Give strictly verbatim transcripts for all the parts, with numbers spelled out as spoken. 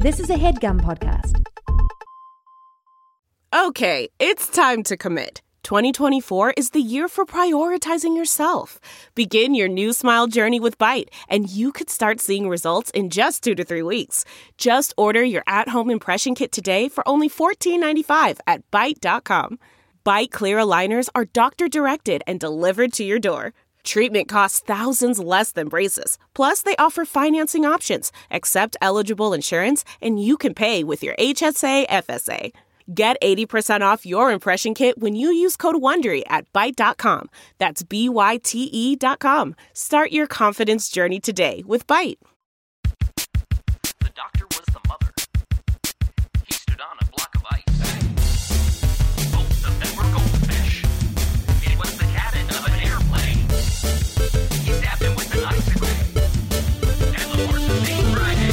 This is a HeadGum podcast. Okay, it's time to commit. twenty twenty-four is the year for prioritizing yourself. Begin your new smile journey with Byte, and you could start seeing results in just two to three weeks. Just order your at-home impression kit today for only fourteen ninety-five at byte dot com. Byte clear aligners are doctor-directed and delivered to your door. Treatment costs thousands less than braces. Plus, they offer financing options, accept eligible insurance, and you can pay with your H S A F S A. Get eighty percent off your impression kit when you use code WONDERY at byte dot com. That's B Y T E dot com. Start your confidence journey today with Byte. The doctor was the mother. He stood on a block of ice. Both of them were goldfish. It was the cabin of an airplane. He stabbed him with an icicle. And the horse was named Friday.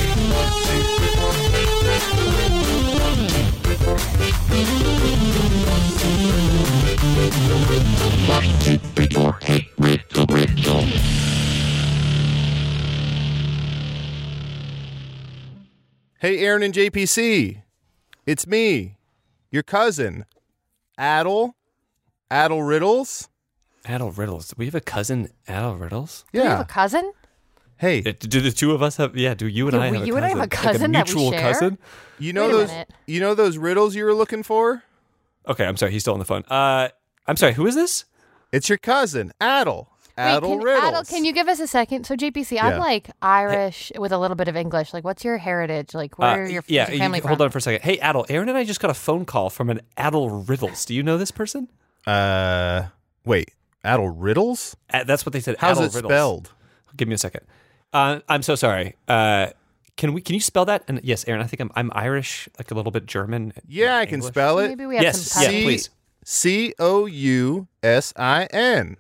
Hey, Aaron and J P C. It's me, your cousin, Adel, Adel Riddles. Adel Riddles. We have a cousin, Adel Riddles? Yeah. Do you have a cousin? Hey, Uh, Do the two of us have? Yeah. Do you and Do I have we- a you cousin? and I have a Like cousin that we mutual share? cousin? you know Wait a those minute. you know those riddles you were looking for? Okay, I'm sorry. He's still on the phone. Uh, I'm sorry. Who is this? It's your cousin, Adel. Adel Wait, can, Riddles. Adel, can you give us a second? So J P C, Yeah. I'm like Irish with a little bit of English. Like, what's your heritage? Like, where Uh, are your, yeah. where's your you- family from? hold on for a second. Hey, Adel. Aaron and I just got a phone call from an Adel Riddles. Do you know this person? Uh, wait, Adel Riddles? Uh, that's what they said. How's Adel it Riddles. spelled? Give me a second. Uh, I'm so sorry. Uh, can we? Can you spell that? And yes, Aaron. I think I'm. I'm Irish, like a little bit German. Yeah, I can English. spell it. Maybe we have Yes, some yeah, cousins. please. C O U S I N.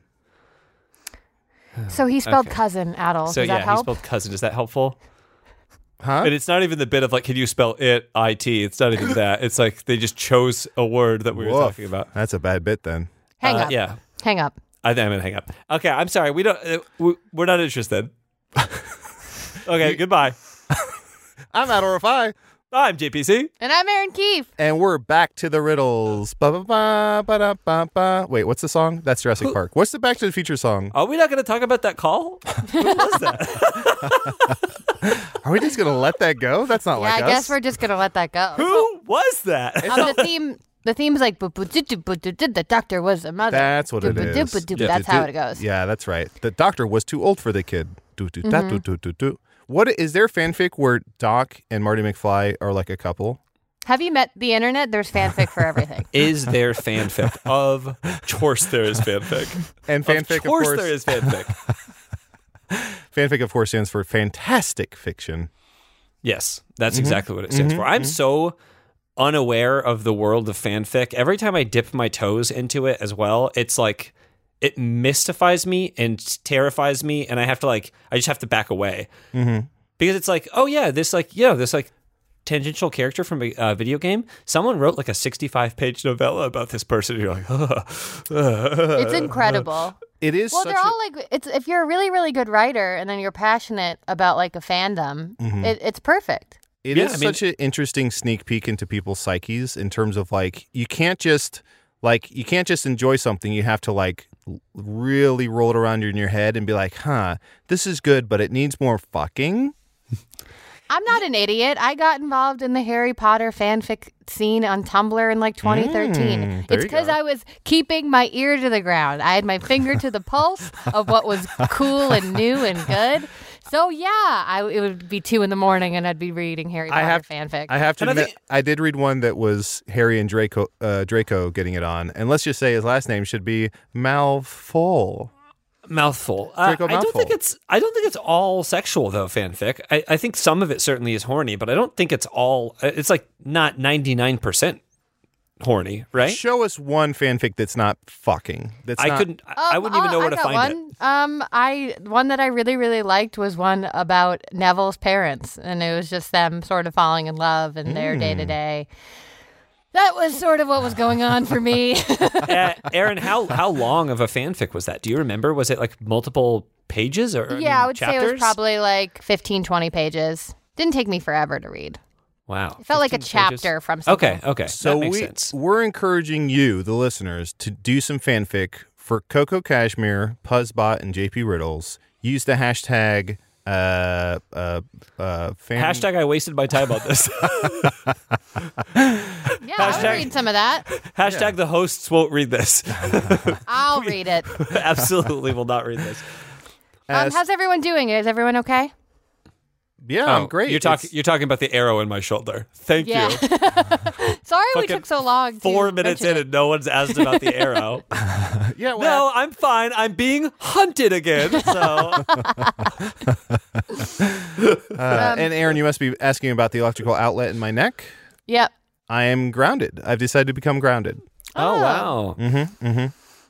So he spelled Okay. cousin, Adel. So Does yeah, that help? he spelled cousin. Is that helpful? Huh? And it's not even the bit of like, can you spell it I T? It's not even that. It's like they just chose a word that we were Woof. talking about. That's a bad bit then. Hang Uh, up. Yeah, Hang up. I think I'm gonna hang up. Okay, I'm sorry. We don't. Uh, we, we're not interested. Okay, goodbye. I'm Adel Rafai, I'm J P C. And I'm Aaron Keefe. and we're back to the riddles. Ba ba ba ba da ba ba. Wait, what's the song? That's Jurassic Park. What's the Back to the Future song? Are we not gonna talk about that call? Who was that? Are we just gonna let that go? That's not Yeah, like I us. guess we're just gonna let that go. Who was that? Um, the theme. The theme's like, "Bu- bu- du- du- bu- du- du- the doctor was a mother. That's what Du- it bu- du- is. bu- du- Yeah. That's how it goes. Yeah, that's right. The doctor was too old for the kid. Do, do, da, Mm-hmm. do, do, do, do. What is there fanfic where Doc and Marty McFly are like a couple? Have you met the internet? There's fanfic for everything. Is there fanfic? Of course there is fanfic. And fanfic, of course, of course, there is fanfic. fanfic, of course, stands for fantastic fiction. Yes, that's exactly what it stands for. I'm so unaware of the world of fanfic. Every time I dip my toes into it as well, it's like it mystifies me and terrifies me, and I have to like I just have to back away Mm-hmm. because it's like, oh yeah, this like you know this like tangential character from a uh, video game. Someone wrote like a sixty-five page novella about this person. And you're like, It's incredible. It is Well, such they're a, all like, it's if you're a really, really good writer and then you're passionate about like a fandom, Mm-hmm. it, it's perfect. It Yeah, is I mean- such an interesting sneak peek into people's psyches in terms of like you can't just like you can't just enjoy something. You have to like l- really roll it around in your head and be like, huh, this is good, but it needs more fucking. I'm not an idiot. I got involved in the Harry Potter fanfic scene on Tumblr in like twenty thirteen. Mm, there it's you because go. I was keeping my ear to the ground. I had my finger to the pulse of what was cool and new and good. So yeah, I, it would be two in the morning and I'd be reading Harry Potter I have fanfic. I have to And I admit, think- I did read one that was Harry and Draco uh, Draco getting it on, and let's just say his last name should be Malfoy. mouthful. Uh, Draco I don't think mouthful. it's. I don't think it's all sexual though. Fanfic. I, I think some of it certainly is horny, but I don't think it's all. It's like not ninety-nine percent horny, right? Show us one fanfic that's not fucking. That's I not, couldn't. I I Um, wouldn't even oh, know where I to got find one. it. Um, I one that I really really liked was one about Neville's parents, and it was just them sort of falling in love and their Hmm. day to day. That was sort of what was going on for me. Uh, Aaron, how how long of a fanfic was that? Do you remember? Was it like multiple pages or I yeah, mean, I would chapters? say it was probably like fifteen, twenty pages. Didn't take me forever to read. Wow. It felt like a fifteen pages? chapter from something. Okay, okay. So that makes we, sense. we're encouraging you, the listeners, to do some fanfic for Coco Cashmere, Puzzbot, and J P Riddles. Use the hashtag uh, uh, uh, fan- Hashtag I wasted my time on this. Yeah, I'll Hashtag- read some of that. Hashtag the hosts won't read this. I'll read it. Absolutely will not read this. Um, As- how's everyone doing? Is everyone okay? Yeah, Oh, I'm great. You're talking. It's- You're talking about the arrow in my shoulder. Thank Yeah. you. Sorry we Fucking took so long. to Four minutes in mention it. and no one's asked about the arrow. yeah, well, No, I'm fine. I'm being hunted again. So uh, and Aaron, you must be asking about the electrical outlet in my neck. Yep. I am grounded. I've decided to become grounded. Oh, Oh. wow. Mm-hmm. Mm-hmm.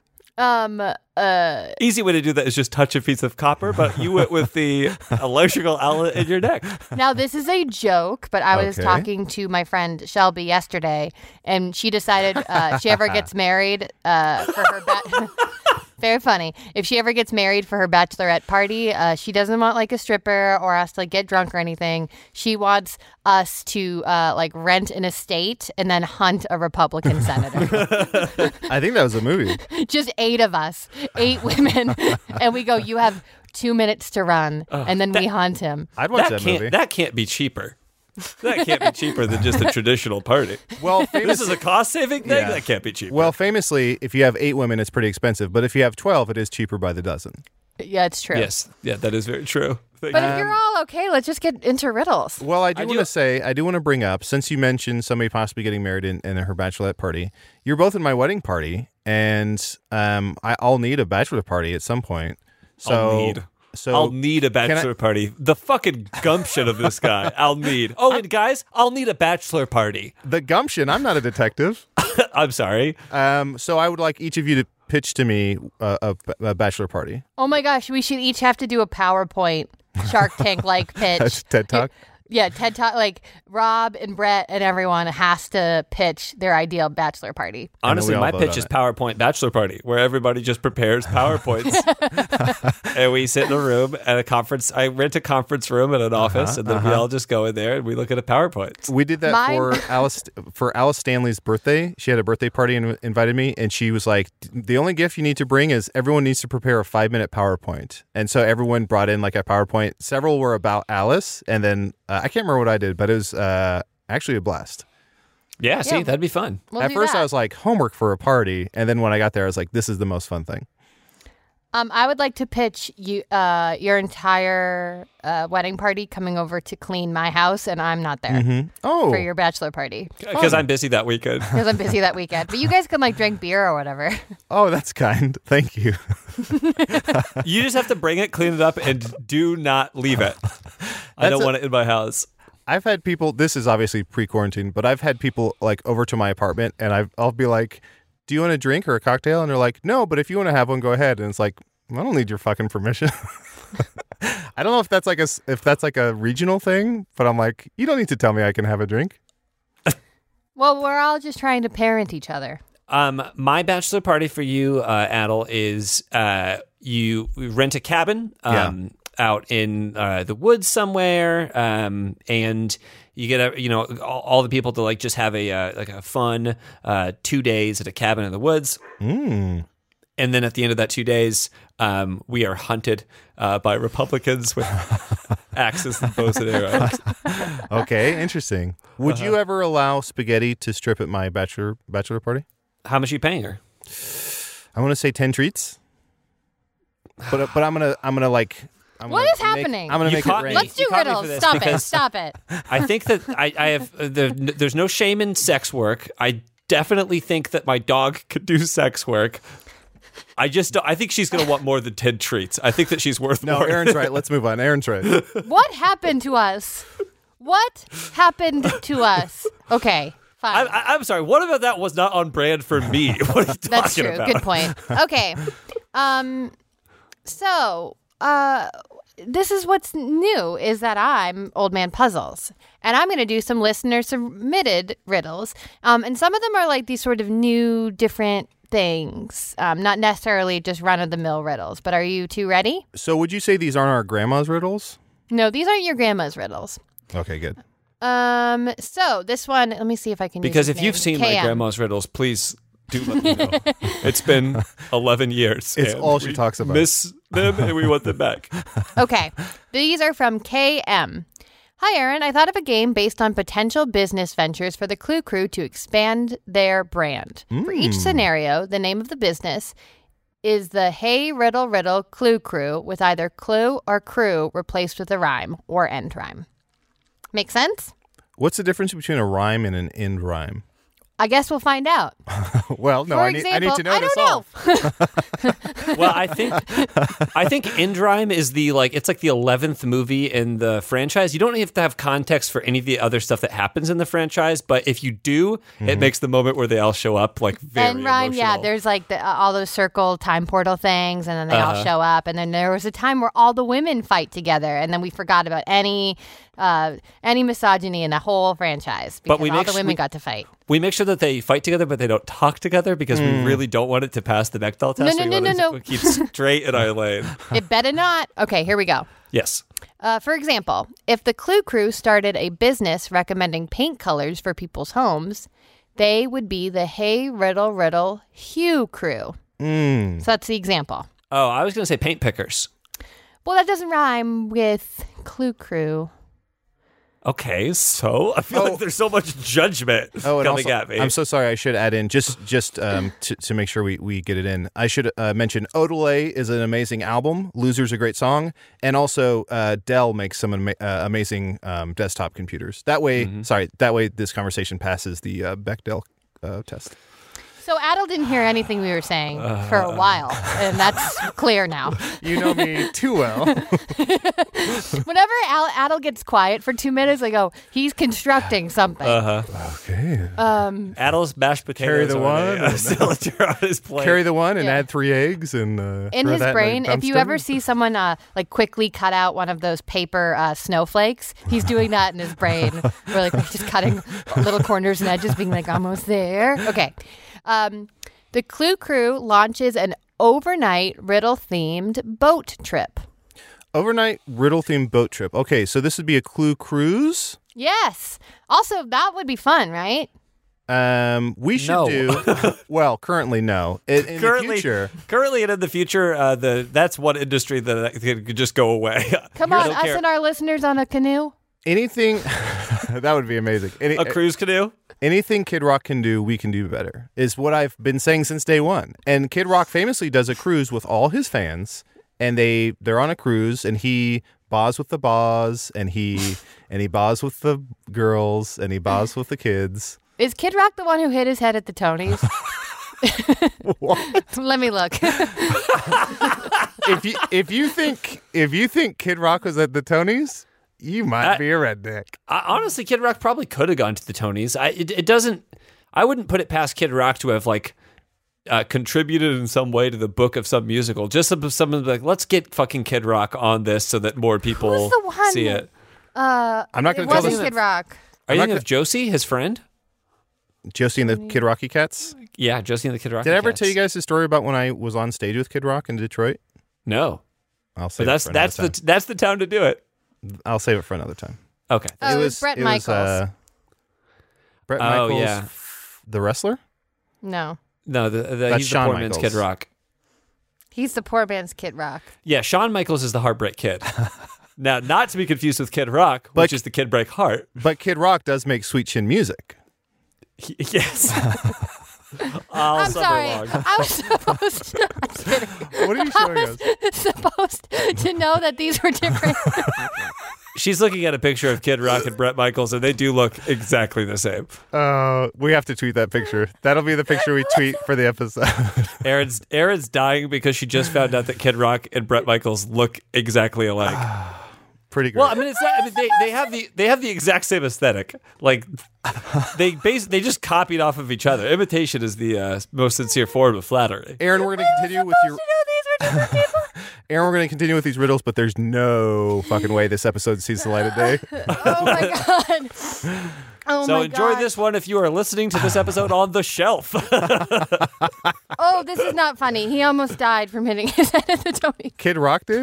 Um. Uh. Easy way to do that is just touch a piece of copper, but you went with the electrical outlet in your neck. Now this is a joke, but I was Okay. talking to my friend Shelby yesterday, and she decided uh, if she ever gets married uh, for her ba- very funny. If she ever gets married for her bachelorette party, uh, she doesn't want like a stripper or us to like get drunk or anything. She wants us to uh, like rent an estate and then hunt a Republican senator. I think that was a movie. Just eight of us, eight women, and we go. You have two minutes to run, and then we hunt him. I'd watch That that, can't. movie. That can't be cheaper. That can't be cheaper than just a traditional party. well, This famous, is a cost saving thing. Yeah. That can't be cheaper. well, famously, if you have eight women, it's pretty expensive. But if you have twelve, it is cheaper by the dozen. Yeah, it's true. yes, yeah, that is very true. Thank But you. if you're all okay, let's just get into riddles. Well, I do I want do- to say, I do want to bring up, since you mentioned somebody possibly getting married in, in her bachelorette party, you're both in my wedding party, and um, I, I'll need a bachelor party at some point. So, I'll need. So I'll need a bachelor party. The fucking gumption of this guy. I'll need. Oh, and guys, I'll need a bachelor party. the gumption. I'm not a detective. I'm sorry. Um, so I would like each of you to pitch to me uh, a, a bachelor party. Oh my gosh, we should each have to do a PowerPoint Shark Tank like pitch. TED Talk. Yeah, TED Talk. Like Rob and Brett and everyone has to pitch their ideal bachelor party. Honestly, we all my vote pitch on is it. PowerPoint bachelor party, where everybody just prepares PowerPoints, and we sit in a room at a conference. I rent a conference room at an office, and then we all just go in there and we look at a PowerPoint. We did that Mine- for Alice for Alice Stanley's birthday. She had a birthday party and invited me, and she was like, "The only gift you need to bring is everyone needs to prepare a five minute PowerPoint." And so everyone brought in like a PowerPoint. Several were about Alice, and then uh, I can't remember what I did, but it was uh, actually a blast. Yeah, see, Yeah. that'd be fun. We'll At do first, that. I was like, homework for a party, and then when I got there, I was like, this is the most fun thing. Um, I would like to pitch you uh, your entire uh, wedding party coming over to clean my house, and I'm not there Oh, for your bachelor party Because I'm busy that weekend. because I'm busy that weekend. But you guys can like drink beer or whatever. oh, that's kind. Thank you. You just have to bring it, clean it up, and do not leave it. I That's don't a- want it in my house. I've had people. This is obviously pre-quarantine, but I've had people like over to my apartment, and I've, I'll be like, "Do you want a drink or a cocktail?" And they're like, "No, but if you want to have one, go ahead." And it's like, I don't need your fucking permission. I don't know if that's like a s- if that's like a regional thing, but I'm like, you don't need to tell me I can have a drink. Well, we're all just trying to parent each other. Um, my bachelor party for you, uh, Adel, is uh, you rent a cabin um, out in uh, the woods somewhere, um, and you get a, you know all, all the people to like just have a uh, like a fun uh, two days at a cabin in the woods. Mm. And then at the end of that two days, um, we are hunted uh, by Republicans with axes and bows and arrows. Okay, interesting. Would Uh-huh. you ever allow spaghetti to strip at my bachelor bachelor party? How much are you paying her? I want to say ten treats, but but I'm gonna I'm gonna like. I'm What gonna is make- happening? I'm gonna You make caught it me. rain. Let's do You caught me riddles. for this Stop it. because- Stop it. I think that I, I have uh, there, there's no shame in sex work. I definitely think that my dog could do sex work. I just don't, I think she's going to want more than ten treats. I think that she's worth No, more. Aaron's right. Let's move on. Aaron's right. What happened to us? What happened to us? Okay, fine. I'm, I- I'm sorry. What about that was not on brand for me? What are you talking That's true. about? Good point. Okay. Um. So, uh, this is what's new is that I'm Old Man Puzzles, and I'm going to do some listener submitted riddles. Um, and some of them are like these sort of new, different things. Um, not necessarily just run of the mill riddles. But are you two ready? So would you say these aren't our grandma's riddles? No, these aren't your grandma's riddles. Okay, good. Um. So this one, let me see if I can. Because use if you've his seen name. my K M. grandma's riddles, please do let me know. It's been eleven years. It's and all she we talks about. Miss them and we want them back. Okay, these are from K M. Hi, Aaron. I thought of a game based on potential business ventures for the Clue Crew to expand their brand. Mm. For each scenario, the name of the business is the Hey Riddle Riddle Clue Crew, with either clue or crew replaced with a rhyme or end rhyme. Make sense? What's the difference between a rhyme and an end rhyme? I guess we'll find out. Well, no, For I need, I need example, to know I this don't all. know. Well, I think I think End Rhyme is the like it's like the eleventh movie in the franchise. You don't have to have context for any of the other stuff that happens in the franchise, but if you do, Mm-hmm. it makes the moment where they all show up like very End rhyme, yeah. emotional. There's like the, uh, all those circle time portal things, and then they all Uh-huh. show up. And then there was a time where all the women fight together, and then we forgot about any uh, any misogyny in the whole franchise because But we all make the s- women we- got to fight. We make sure that they fight together, but they don't talk together because we really don't want it to pass the Bechdel test. no, We no, want no, it no. to keep straight in our lane. It better not. Okay, here we go. Yes. Uh, for example, if the Clue Crew started a business recommending paint colors for people's homes, they would be the Hey Riddle Riddle Hue Crew. Mm. So that's the example. Oh, I was going to say paint pickers. Well, that doesn't rhyme with Clue Crew. Okay, so I feel Oh. like there's so much judgment Oh, and coming also, at me. I'm so sorry. I should add in just just um, to, to make sure we, we get it in. I should uh, mention Odelay is an amazing album. Loser's a great song, and also uh, Dell makes some ama- uh, amazing um, desktop computers. That way, Mm-hmm. sorry, that way this conversation passes the uh, Bechdel uh, test. So Adel didn't hear anything we were saying for a while, and that's clear now. You know me too well. Whenever Al- Adel gets quiet for two minutes, I go, he's constructing something. uh-huh. Okay. Um, Adel's mashed potatoes Carry the on one a, a and- cylinder on his plate. Carry the one and Yeah. add three eggs and uh, in throw his that in brain, the if you dumpster. ever see someone uh, like quickly cut out one of those paper uh, snowflakes, he's doing that in his brain. We're like just cutting little corners and edges, being like, almost there. Okay. Um, the Clue Crew launches an overnight riddle-themed boat trip. Overnight riddle themed boat trip. Okay, so this would be a Clue cruise. Yes. Also, that would be fun, right? Um, we should No. do well. Currently, no. In, in the currently, future, currently and in the future, uh, the that's one industry that could just go away. Come You on, don't us care. and our listeners on a canoe. anything that would be amazing. Any, A cruise canoe. anything Kid Rock can do, we can do better. Is what I've been saying since day one. And Kid Rock famously does a cruise with all his fans, and they they're on a cruise, and he baws with the baws, and he and he baws with the girls, and he baws with the kids. Is Kid Rock the one who hit his head at the Tonys? What? Let me look. if you if you think if you think Kid Rock was at the Tonys, you might I- be a redneck. I, honestly, Kid Rock probably could have gone to the Tonys. I it, it doesn't. I wouldn't put it past Kid Rock to have like uh, contributed in some way to the book of some musical. Just some someone like, let's get fucking Kid Rock on this so that more people Who's the one? see it. Uh, I'm not it going to tell wasn't this. Kid Rock. Are you not thinking of Josie, his friend? Josie and the Kid Rocky Cats. Yeah, Josie and the Kid Rock. Did I ever tell you guys the story about when I was on stage with Kid Rock in Detroit? No, I'll but save that's it for another that's the time. that's the town to do it. I'll save it for another time. Okay. Oh, it was Bret it Michaels. uh, Bret Oh, Michaels, yeah. the wrestler. No, No, the, the, That's he's the Shawn poor man's Michaels. Kid Rock. he's the poor man's Kid Rock. Yeah, Shawn Michaels is the Heartbreak Kid. Now, not to be confused with Kid Rock, But- which is the Kid Break Heart. But Kid Rock does make sweet chin music. He- yes. All I'm summer sorry. long. I was supposed to, I'm kidding. What are you showing us? supposed to know that these were different. She's looking at a picture of Kid Rock and Bret Michaels, and they do look exactly the same. Uh, we have to tweet that picture. That'll be the picture we tweet for the episode. Aaron's Aaron's dying because she just found out that Kid Rock and Bret Michaels look exactly alike. Pretty great. Well, I mean, it's not. I mean, they, they have the they have the exact same aesthetic. Like they base they just copied off of each other. Imitation is the uh, most sincere form of flattery. Aaron, we're going to continue with your. You know these were different people. Aaron, we're going to continue with these riddles, but there's no fucking way this episode sees the light of day. Oh my god. Oh So my enjoy God. this one if you are listening to this episode on the shelf. Oh, this is not funny. He almost died from hitting his head at the Tony. Kid Rock did?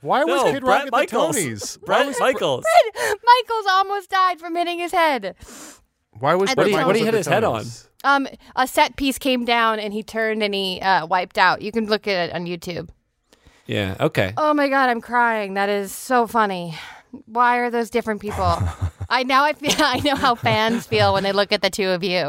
Why was No, Kid Bret Rock at Michaels. the Tonys? Why Brett was, Michaels. Michaels almost died from hitting his head. why was What Bret did he- Michaels what did he at hit the his head on? Tonys? Um, a set piece came down and he turned and he uh, wiped out. You can look at it on YouTube. Yeah. Okay. Oh my god, I'm crying. That is so funny. Why are those different people? I now I feel I know how fans feel when they look at the two of you.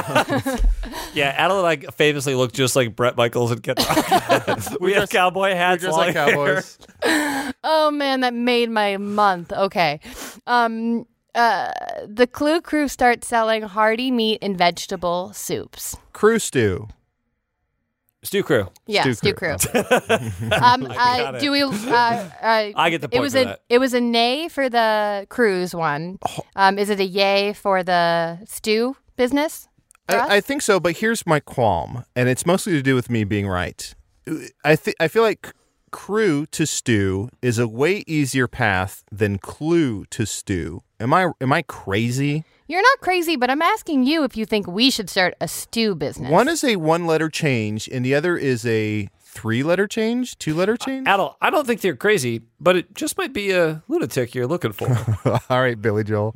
Yeah, Adel and I famously look just like Bret Michaels and Kid Rock. we have cowboy hats, Just long like hair. Cowboys. Oh man, that made my month. Okay. Um uh the Clue Crew starts selling hearty meat and vegetable soups. Crew stew. Stew Crew. Yeah, Stew Stew Crew. Crew. um, got uh, it. do we? Uh, uh, I get the It point was for a that. it was a nay for the cruise one. Um, is it a yay for the stew business? for us? I, I think so, but here's my qualm, and it's mostly to do with me being right. I th- I feel like crew to stew is a way easier path than clue to stew. Am I am I crazy? You're not crazy, but I'm asking you if you think we should start a stew business. One is a one letter change, and the other is a three letter change, two letter change. Adel, I don't think they're crazy, but it just might be a lunatic you're looking for. All right, Billy Joel.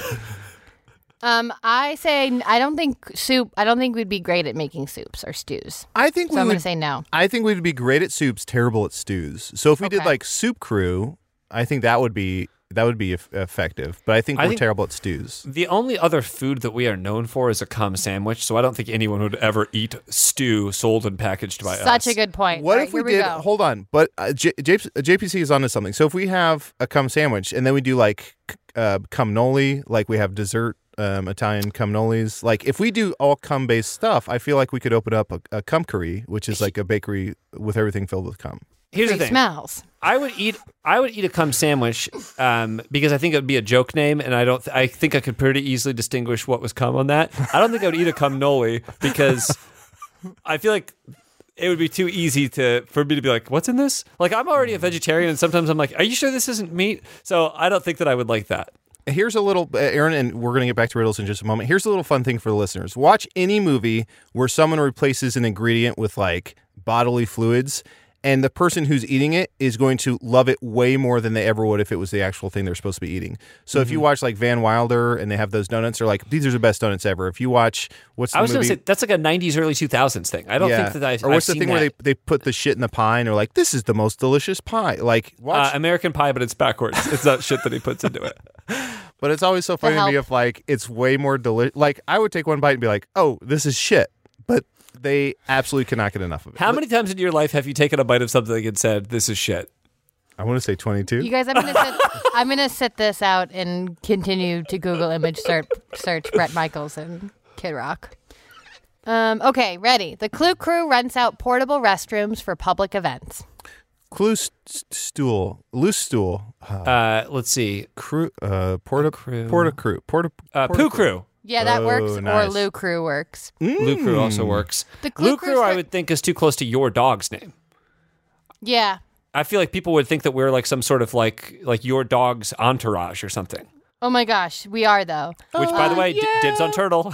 Um, I say I don't think soup. I don't think we'd be great at making soups or stews. I think So we I'm would. going to say no. I think we'd be great at soups, terrible at stews. So if we did Okay. like soup crew, I think that would be that would be eff- effective. But I think I we're think- terrible at stews. The only other food that we are known for is a cum sandwich, so I don't think anyone would ever eat stew sold and packaged by us. Such a good point. What All if right, we here did? go. Hold on, but uh, J- J- JPC is onto something. So if we have a cum sandwich and then we do like uh, cum noli, like we have dessert um, Italian cum nolis. Like if we do all cum based stuff, I feel like we could open up a, a cum curry, which is like a bakery with everything filled with cum. Here's the Free thing. smells. I would eat. I would eat a cum sandwich um, because I think it would be a joke name, and I don't. Th- I think I could pretty easily distinguish what was cum on that. I don't think I would eat a cum noli because I feel like it would be too easy to for me to be like, "What's in this?" Like I'm already a vegetarian, and sometimes I'm like, "Are you sure this isn't meat?" So I don't think that I would like that. Here's a little, uh, Aaron, and we're going to get back to riddles in just a moment. Here's a little fun thing for the listeners. Watch any movie where someone replaces an ingredient with like bodily fluids, and the person who's eating it is going to love it way more than they ever would if it was the actual thing they're supposed to be eating. So if you watch like Van Wilder and they have those donuts, they're like, these are the best donuts ever. If you watch, what's the I was going movie? to say that's like a nineties, early two thousands thing. I don't yeah. think that I. Or what's I've the seen thing where that. they, they put the shit in the pie and they're like, this is the most delicious pie. Like, watch. Uh, American Pie, but it's backwards. It's not shit that he puts into it. But it's always so funny to me help. if like it's way more delicious. Like I would take one bite and be like, "Oh, this is shit," but they absolutely cannot get enough of it. How many times in your life have you taken a bite of something and said, "This is shit"? I want to say twenty-two. You guys, I'm gonna sit, I'm gonna sit this out and continue to Google image search search Bret Michaels and Kid Rock. Um, okay, ready. The Clue Crew rents out portable restrooms for public events. Clue st- st- stool, loose stool, uh, Uh, let's see. crew, uh, porta crew. porta crew, porta Uh, porta Poo Crew. Yeah, that Oh, works. Or nice. Lou Crew works. Lou Crew also works. The Clue Lou Crew's Crew, I for- would think, is too close to your dog's name. Yeah. I feel like people would think that we're like some sort of like like your dog's entourage or something. Oh my gosh, we are though. Which, by the way, d- yeah. dibs on turtle.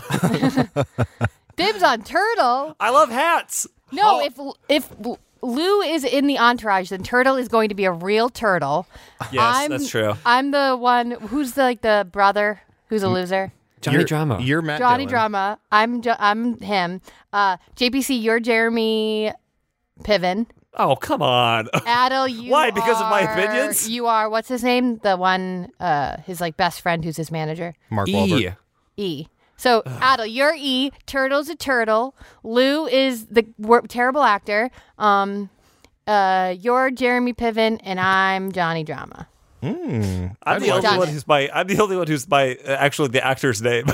Dibs on Turtle. I love hats. No, Oh. if if Lou is in the entourage, then Turtle is going to be a real turtle. Yes, I'm, that's true. I'm the one who's the, like the brother who's a loser. Johnny You're- Drama. You're Matt Johnny Dillon. Drama. I'm jo- I'm him. Uh, J P C, you're Jeremy Piven. Oh, come on. Adel, you Why? Because of my are- opinions? You are. What's his name? The one, uh, his like best friend who's his manager. Mark E. Wahlberg. E. So Adel, you're E. Turtle's a turtle. Lou is the wor- terrible actor. Um, uh, you're Jeremy Piven, and I'm Johnny Drama. Mm, I'm the only Done one it. who's my. I'm the only one who's my uh, actually the actor's name.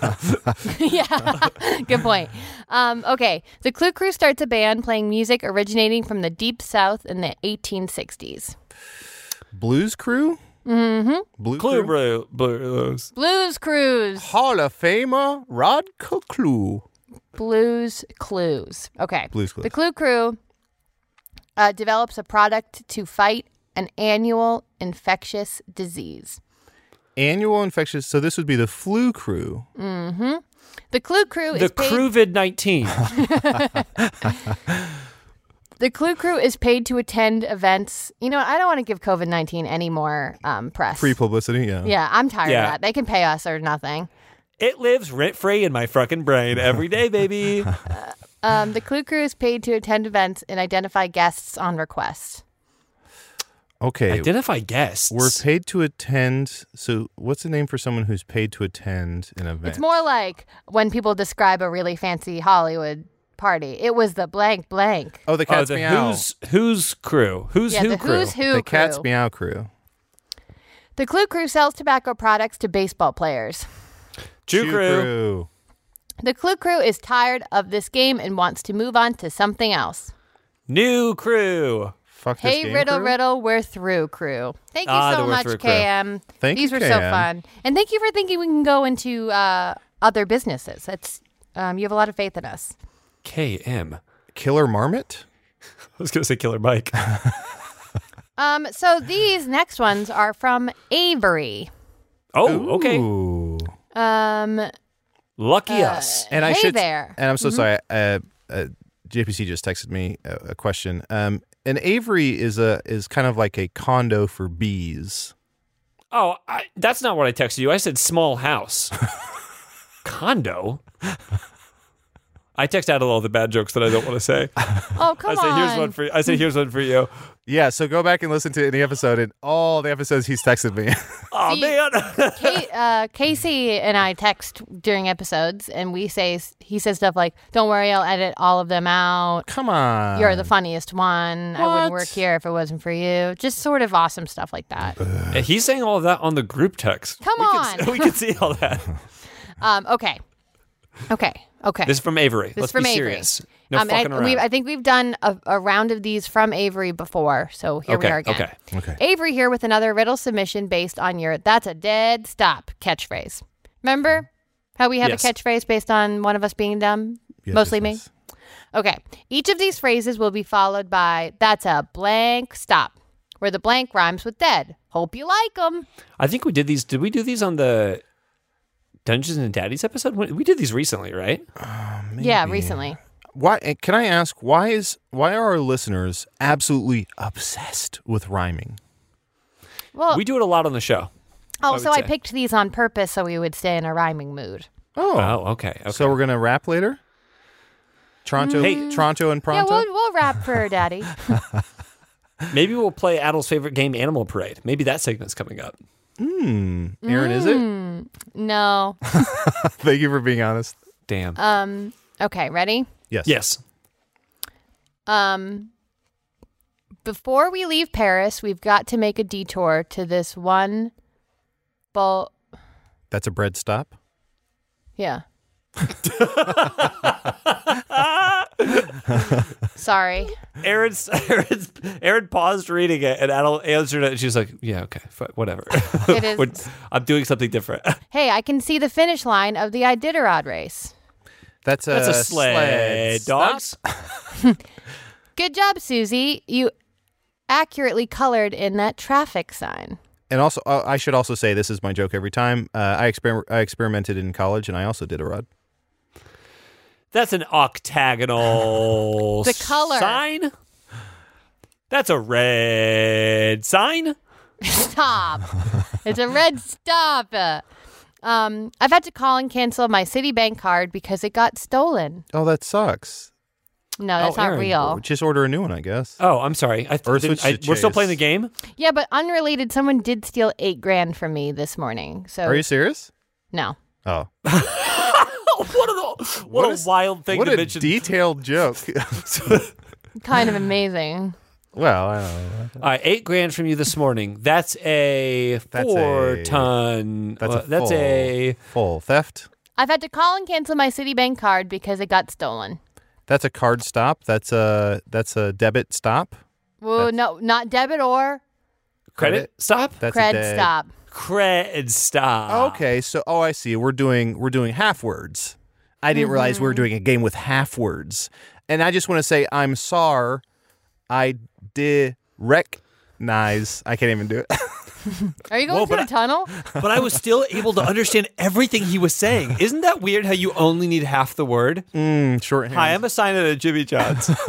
Yeah, good point. Um, okay, the Clue Crew starts a band playing music originating from the Deep South in the eighteen sixties. Blues Crew. Mm-hmm. Blue Clue Crew. Bro- Blues. Blues Cruise. Hall of Famer Rod Clue. Blues Clues. Okay. Blues Clues. The Clue Crew uh, develops a product to fight an annual infectious disease. Annual infectious. So this would be the Flu Crew. The Clue Crew The is paid. COVID nineteen. The Clue Crew is paid to attend events. You know, I don't want to give COVID nineteen any more um, press. Free publicity, yeah. Yeah, I'm tired Yeah. of that. They can pay us or nothing. It lives rent-free in my fucking brain every day, baby. Um, the Clue Crew is paid to attend events and identify guests on request. Okay. Identify guests. We're paid to attend. So, what's the name for someone who's paid to attend an event? It's more like when people describe a really fancy Hollywood party. It was the blank blank. Oh, the Oh, Cat's the Meow. who's who's crew? Who's Yeah, who the crew? Who's Who the Crew. Cat's Meow crew. The Clue Crew sells tobacco products to baseball players. Chew Chew crew. The Clue Crew is tired of this game and wants to move on to something else. New crew. Fuck this Hey, game Riddle crew? Riddle, we're through, crew. Thank you Ah, the so We're much, Through crew. K M. Thank These you, were so K M. fun. And thank you for thinking we can go into uh, other businesses. That's um, you have a lot of faith in us. K M. Killer Marmot? I was going to say Killer Mike. Um, so these next ones are from Avery. Oh, okay. Ooh. Um, Lucky Uh, us. And I Hey should. there. And I'm so sorry. Uh, uh, J P C just texted me a, a question. Um, an Avery is a is kind of like a condo for bees. Oh, I, that's not what I texted you. I said small house. Condo? I text out all the bad jokes that I don't want to say. oh, come I say on. here's one for I say here's one for you. Yeah. So go back and listen to any episode and all the episodes he's texted me. Oh See- man. Kate, uh, Casey and I text during episodes, and we say he says stuff like, "Don't worry, I'll edit all of them out. Come on. You're the funniest one. I wouldn't What? work here if it wasn't for you." Just sort of awesome stuff like that. He's saying all of that on the group text. Come we on. Can, we can see all that. Um, okay, okay, okay. This is from Avery. This Let's is from be Avery. serious. No um, fucking and I, around. we, I think we've done a, a round of these from Avery before, so here okay, we are again. okay. Okay. Avery here with another riddle submission based on your "That's a dead stop" catchphrase. Remember how we have Yes. a catchphrase based on one of us being dumb? Yes, Mostly yes, me. yes. Okay. Each of these phrases will be followed by "That's a blank stop," where the blank rhymes with dead. Hope you like them. I think we did these. Did we do these on the Dungeons and Daddies episode? We we did these recently, right? Yeah, recently. Why? and Can I ask why is why are our listeners absolutely obsessed with rhyming? Well, We do it a lot on the show. oh, would so I say. picked these on purpose so we would stay in a rhyming mood. Oh. Oh, okay. okay. So we're gonna rap later. Toronto, Hey. Toronto, and Mm. Yeah, Pronto. we'll, we'll rap for Daddy. Maybe we'll play Adel's favorite game, Animal Parade. Maybe that segment's coming up. Hmm. Aaron, is it? Mm. No. Thank you for being honest. Damn. Um. Okay, ready? Yes. yes. Um, before we leave Paris, we've got to make a detour to this one. Bull. That's a bread stop. Yeah. Sorry. Aaron's, Aaron's, Aaron paused reading it, and Adel answered it. And she was like, "Yeah, okay, f- whatever. It is- We're- I'm doing something different." Hey, I can see the finish line of the Iditarod race. That's a, That's a sled. Stop. Dogs. Good job, Susie. You accurately colored in that traffic sign. And also, uh, I should also say this is my joke every time. Uh, I exper- I experimented in college, and I also did a rod. That's an octagonal The color. sign. That's a red sign. Stop. It's a red stop. Uh, Um, I've had to call and cancel my Citibank card because it got stolen. Oh, that sucks. No, that's Oh, not Aaron. real. Just order a new one, I guess. Oh, I'm sorry. I, Or didn't- switch I- to we're still Chase. playing the game. Yeah, but unrelated, someone did steal eight grand from me this morning. So Are you serious? no. Oh, what a what, What a is- wild thing what to a mention. detailed joke. Kind of amazing. Well, I don't know. All right, eight grand from you this morning. That's a That's four a- ton. That's well, a that's full, a full theft. I've had to call and cancel my Citibank card because it got stolen. That's a card stop. That's a that's a debit stop. Well, no, not debit or credit, Credit? stop. That's a cred dead- stop. Cred stop. Okay, so oh, I see. We're doing we're doing half words. I didn't realize we were doing a game with half words, and I just want to say I'm sorry. I did recognize. I can't even do it. Are you going Whoa, through but a tunnel? But I was still able to understand everything he was saying. Isn't that weird how you only need half the word? mm, shorthand. Hi, I'm a sign at Jimmy John's.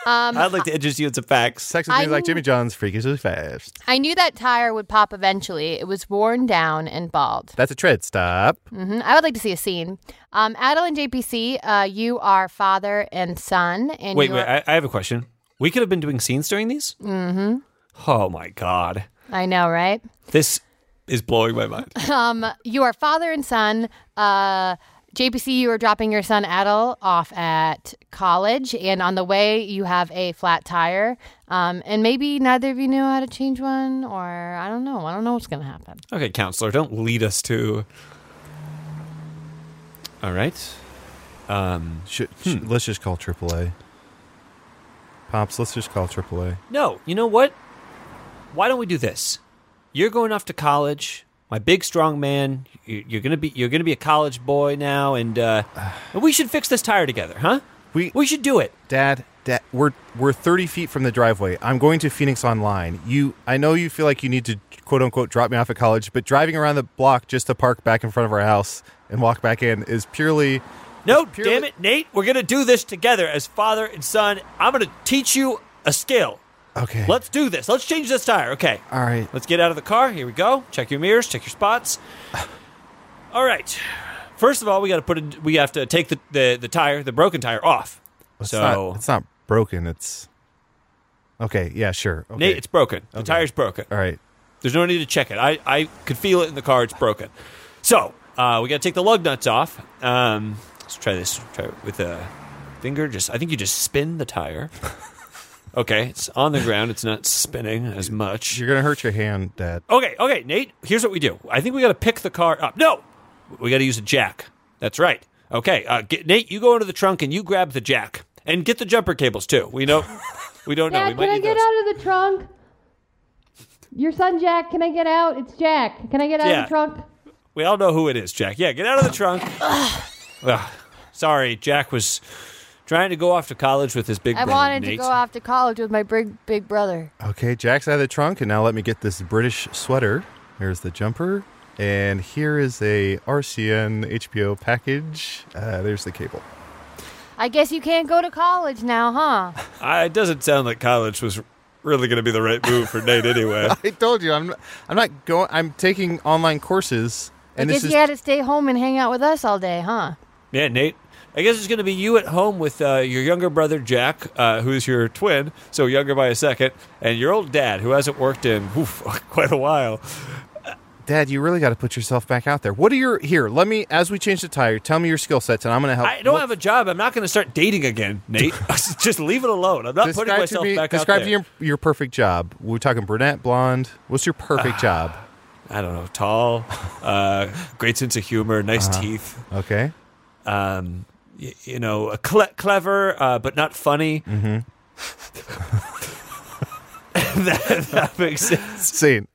Um, I'd like to introduce you to some facts. Sex with I me like kn- Jimmy John's freakishly fast. I knew that tire would pop eventually. It was worn down and bald. That's a tread stop. hmm I would like to see a scene. Um, Adel and J P C, uh, you are father and son. And Wait, you wait. are- I, I have a question. We could have been doing scenes during these? Mm-hmm. Oh, my God. I know, right? This is blowing my mind. Um, you are father and son. Uh, J P C, you are dropping your son Adel off at college, and on the way you have a flat tire. Um, and maybe neither of you knew how to change one, or I don't know. I don't know what's going to happen. Okay, counselor, don't lead us to... All right. Um, Should, should- let's just call triple A. Pops, let's just call triple A. no, you know what? Why don't we do this? You're going off to college. My big strong man. You- You're gonna be you're gonna be a college boy now, and uh, we should fix this tire together, huh? We, We should do it. Dad, Dad, we're we're thirty feet from the driveway. I'm going to Phoenix Online. You, I know you feel like you need to quote unquote drop me off at college, but driving around the block just to park back in front of our house and walk back in is purely. No, is purely- damn it, Nate. We're gonna do this together as father and son. I'm gonna teach you a skill. Okay. Let's do this. Let's change this tire. Okay. All right. Let's get out of the car. Here we go. Check your mirrors. Check your spots. All right. First of all, we got to put it. We have to take the, the, the tire, the broken tire, off. It's so, not, it's not broken. It's okay. Yeah, sure. Okay. Nate, it's broken. The Okay. tire's broken. All right. There's no need to check it. I, I could feel it in the car. It's broken. So uh, we got to take the lug nuts off. Um, let's try this. Try it with a finger. Just I think you just spin the tire. Okay, it's on the ground. It's not spinning as much. You're gonna hurt your hand, Dad. Okay, okay, Nate, here's what we do. I think we got to pick the car up. No, we got to use a jack. That's right. Okay, uh, get, Nate, you go into the trunk and you grab the jack. And get the jumper cables, too. We know, we don't know. We Dad, might can I need get those. out of the trunk? Your son Jack, can I get out? It's Jack. Can I get out Yeah. of the trunk? We all know who it is, Jack. Yeah, get out of the trunk. Ugh, sorry, Jack was trying to go off to college with his big I brother, wanted Nate. to go off to college with my big big brother. Okay, Jack's out of the trunk, and now let me get this British sweater. Here's the jumper, and here is a R C N H B O package. Uh, there's the cable. I guess you can't go to college now, huh? I, it doesn't sound like college was really going to be the right move for Nate anyway. I told you, I'm. I'm not going. I'm taking online courses, and I this guess is. you had to stay home and hang out with us all day, huh? Yeah, Nate. I guess it's going to be you at home with uh, your younger brother, Jack, uh, who's your twin, so younger by a second, and your old dad, who hasn't worked in oof, quite a while. Dad, you really got to put yourself back out there. What are your here? Let me, as we change the tire, tell me your skill sets, and I'm going to help. I don't look- have a job. I'm not going to start dating again, Nate. Just leave it alone. I'm not putting Describe to myself me. back Describe out to there. your your perfect job. We're talking brunette, blonde. What's your perfect job? I don't know. Tall, uh, great sense of humor, nice Uh-huh. teeth. Okay. Um, y- you know, a cle- clever uh, but not funny. Mm-hmm. that, that makes sense. Scene.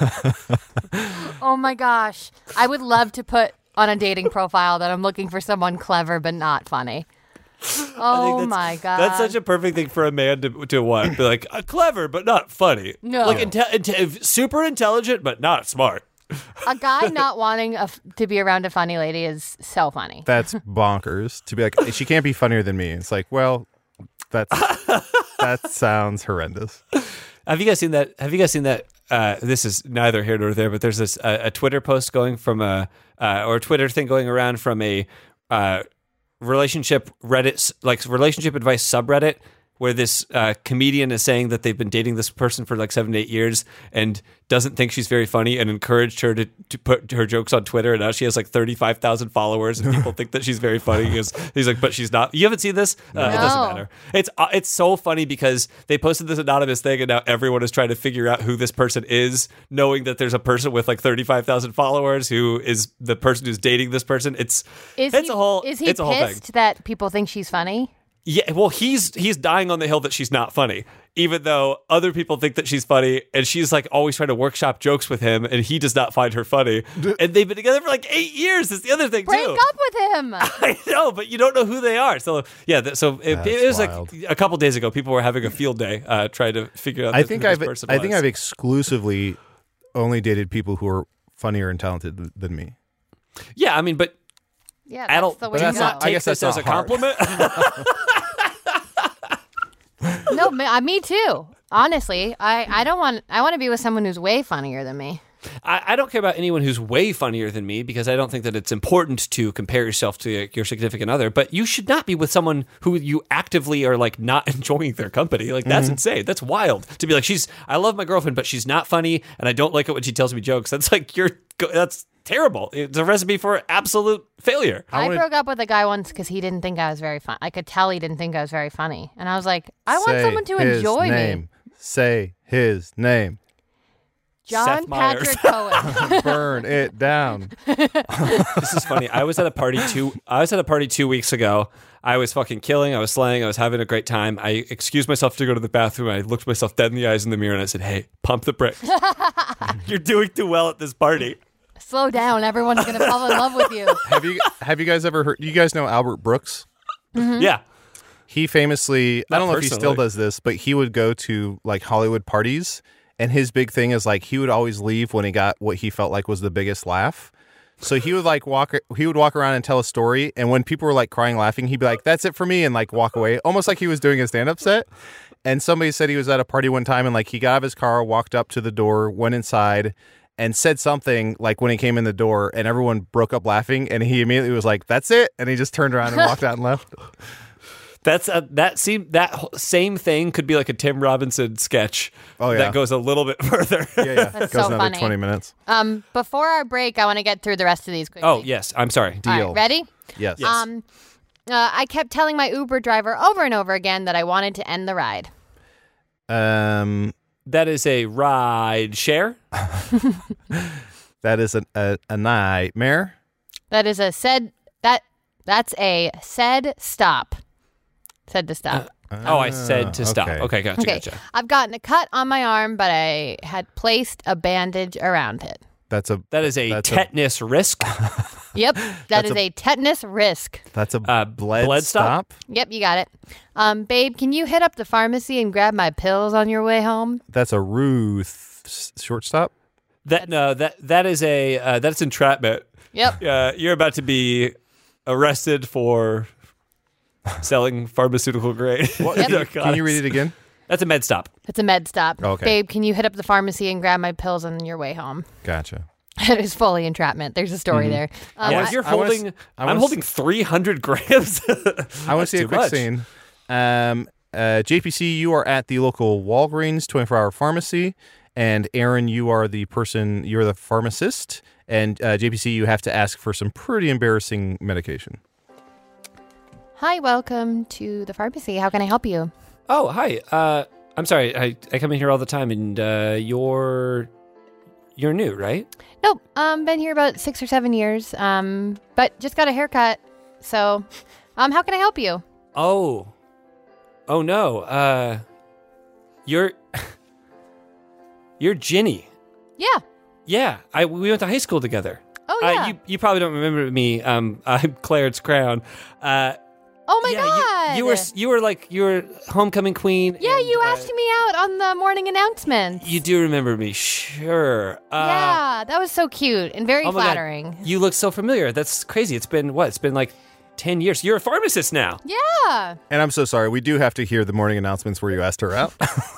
Oh my gosh. I would love to put on a dating profile that I'm looking for someone clever but not funny. I think Oh that's- my god. That's such a perfect thing for a man to to want. Be like uh, clever but not funny. No. like inte- inte- super intelligent but not smart. A guy not wanting a f- to be around a funny lady is so funny. That's bonkers. To be like, she can't be funnier than me. It's like, well, that's that sounds horrendous. Have you guys seen that? Have you guys seen that? Uh, this is neither here nor there, but there's this uh, a Twitter post going from a uh, or a Twitter thing going around from a uh, relationship Reddit like relationship advice subreddit where this uh, comedian is saying that they've been dating this person for like seven to eight years and doesn't think she's very funny and encouraged her to, to put her jokes on Twitter, and now she has like thirty-five thousand followers and people think that she's very funny. He goes, he's like, but she's not. You haven't seen this? Uh, It doesn't No. matter. It's uh, it's so funny because they posted this anonymous thing and now everyone is trying to figure out who this person is, knowing that there's a person with like thirty-five thousand followers who is the person who's dating this person. It's Is it's he, a whole is he it's a whole thing. pissed that people think she's funny? Yeah, well, he's he's dying on the hill that she's not funny, even though other people think that she's funny, and she's like always trying to workshop jokes with him, and he does not find her funny. And they've been together for like eight years. That's the other thing Break too. up with him. I know, but you don't know who they are. So yeah, th- so it, That's it was wild. like a couple days ago. People were having a field day uh, trying to figure out. I th- think who this I've person I think was. I've exclusively only dated people who are funnier and talented th- than me. Yeah, I mean, but Yeah, I that's don't. the Do way you to that's go. not not- I take guess this that's as a not hard. compliment? No, me, uh, me too. Honestly, I, I don't want. I want to be with someone who's way funnier than me. I, I don't care about anyone who's way funnier than me because I don't think that it's important to compare yourself to your significant other. But you should not be with someone who you actively are like not enjoying their company. Like that's Mm-hmm. insane. That's wild to be like, she's. I love my girlfriend, but she's not funny, and I don't like it when she tells me jokes. That's like you're. That's terrible. It's a recipe for absolute failure. I, wanna- broke up with a guy once because he didn't think I was very fun. I could tell he didn't think I was very funny, and I was like, I want Say someone to his enjoy name. me. Say his name. John Seth Meyers. Patrick Cohen. Burn it down. This is funny. I was at a party two. I was at a party two weeks ago. I was fucking killing. I was slaying. I was having a great time. I excused myself to go to the bathroom. I looked myself dead in the eyes in the mirror and I said, "Hey, pump the brakes. You're doing too well at this party." Slow down. Everyone's gonna fall in love with you. Have you Have you guys ever heard? You guys know Albert Brooks? Yeah. He famously, I Not don't know if he still personally. does this, but he would go to like Hollywood parties, and his big thing is like he would always leave when he got what he felt like was the biggest laugh. So he would like walk, he would walk around and tell a story, and when people were like crying, laughing, he'd be like, "That's it for me," and like walk away, almost like he was doing a stand-up set. And somebody said he was at a party one time, and like he got out of his car, walked up to the door, went inside, and said something like when he came in the door, and everyone broke up laughing, and he immediately was like, "That's it," and he just turned around and walked out and left. That's a, that seem that wh- same thing could be like a Tim Robinson sketch. Oh, yeah. That goes a little bit further. Yeah, yeah. That's Goes so another funny. twenty minutes. Um, before our break, I want to get through the rest of these quickly. Oh yes, I'm sorry. All Deal. right, ready? Yes. Yes. Um, uh, I kept telling my Uber driver over and over again that I wanted to end the ride. Um, That is a ride share. that is a, a, a nightmare. That is a said that that's a said stop. Said to stop. Oh, I said to stop. okay. Okay, gotcha, okay. gotcha. I've gotten a cut on my arm, but I had placed a bandage around it. That's a That is a That's a- tetanus risk. Yep, that That's is a- a tetanus risk. that's a Uh, bled, bled stop? stop. Yep, you got it. Um, babe, can you hit up the pharmacy and grab my pills on your way home? That's a Ruth s- shortstop. That no, that that is a uh, that's entrapment. Yep. Uh, you're about to be arrested for selling pharmaceutical grade. What, Yep. can, can you read it again? That's a med stop. It's a med stop. Okay. Babe, can you hit up the pharmacy and grab my pills on your way home? Gotcha. It is fully entrapment. There's a story there. Um, yeah, I- if you're I wanna s- holding, I I'm wanna holding s- three hundred grams. I want to see a too quick much. scene. Um, uh, J P C, you are at the local Walgreens twenty-four hour pharmacy, and Aaron, you are the person. You're the pharmacist, and uh, J P C, you have to ask for some pretty embarrassing medication. Hi, welcome to the pharmacy. How can I help you? Oh, hi. Uh, I'm sorry. I, I come in here all the time, and uh, you're you're new, right? Nope. Um, been here about six or seven years. Um, but just got a haircut. So, um, how can I help you? Oh, oh no. Uh, you're you're Ginny. Yeah. Yeah, I we went to high school together. Oh Uh, yeah. you you probably don't remember me. Um, I'm Clarence Crown. Uh, oh my yeah, god. You, you were you were like you were homecoming queen. Yeah, and, you uh, asked me out on the morning announcements. You do remember me, sure. Uh, yeah, that was so cute and very oh my God, flattering. You look so familiar. That's crazy. It's been what? It's been like ten years. You're a pharmacist now. Yeah. And I'm so sorry. We do have to hear the morning announcements where you asked her out.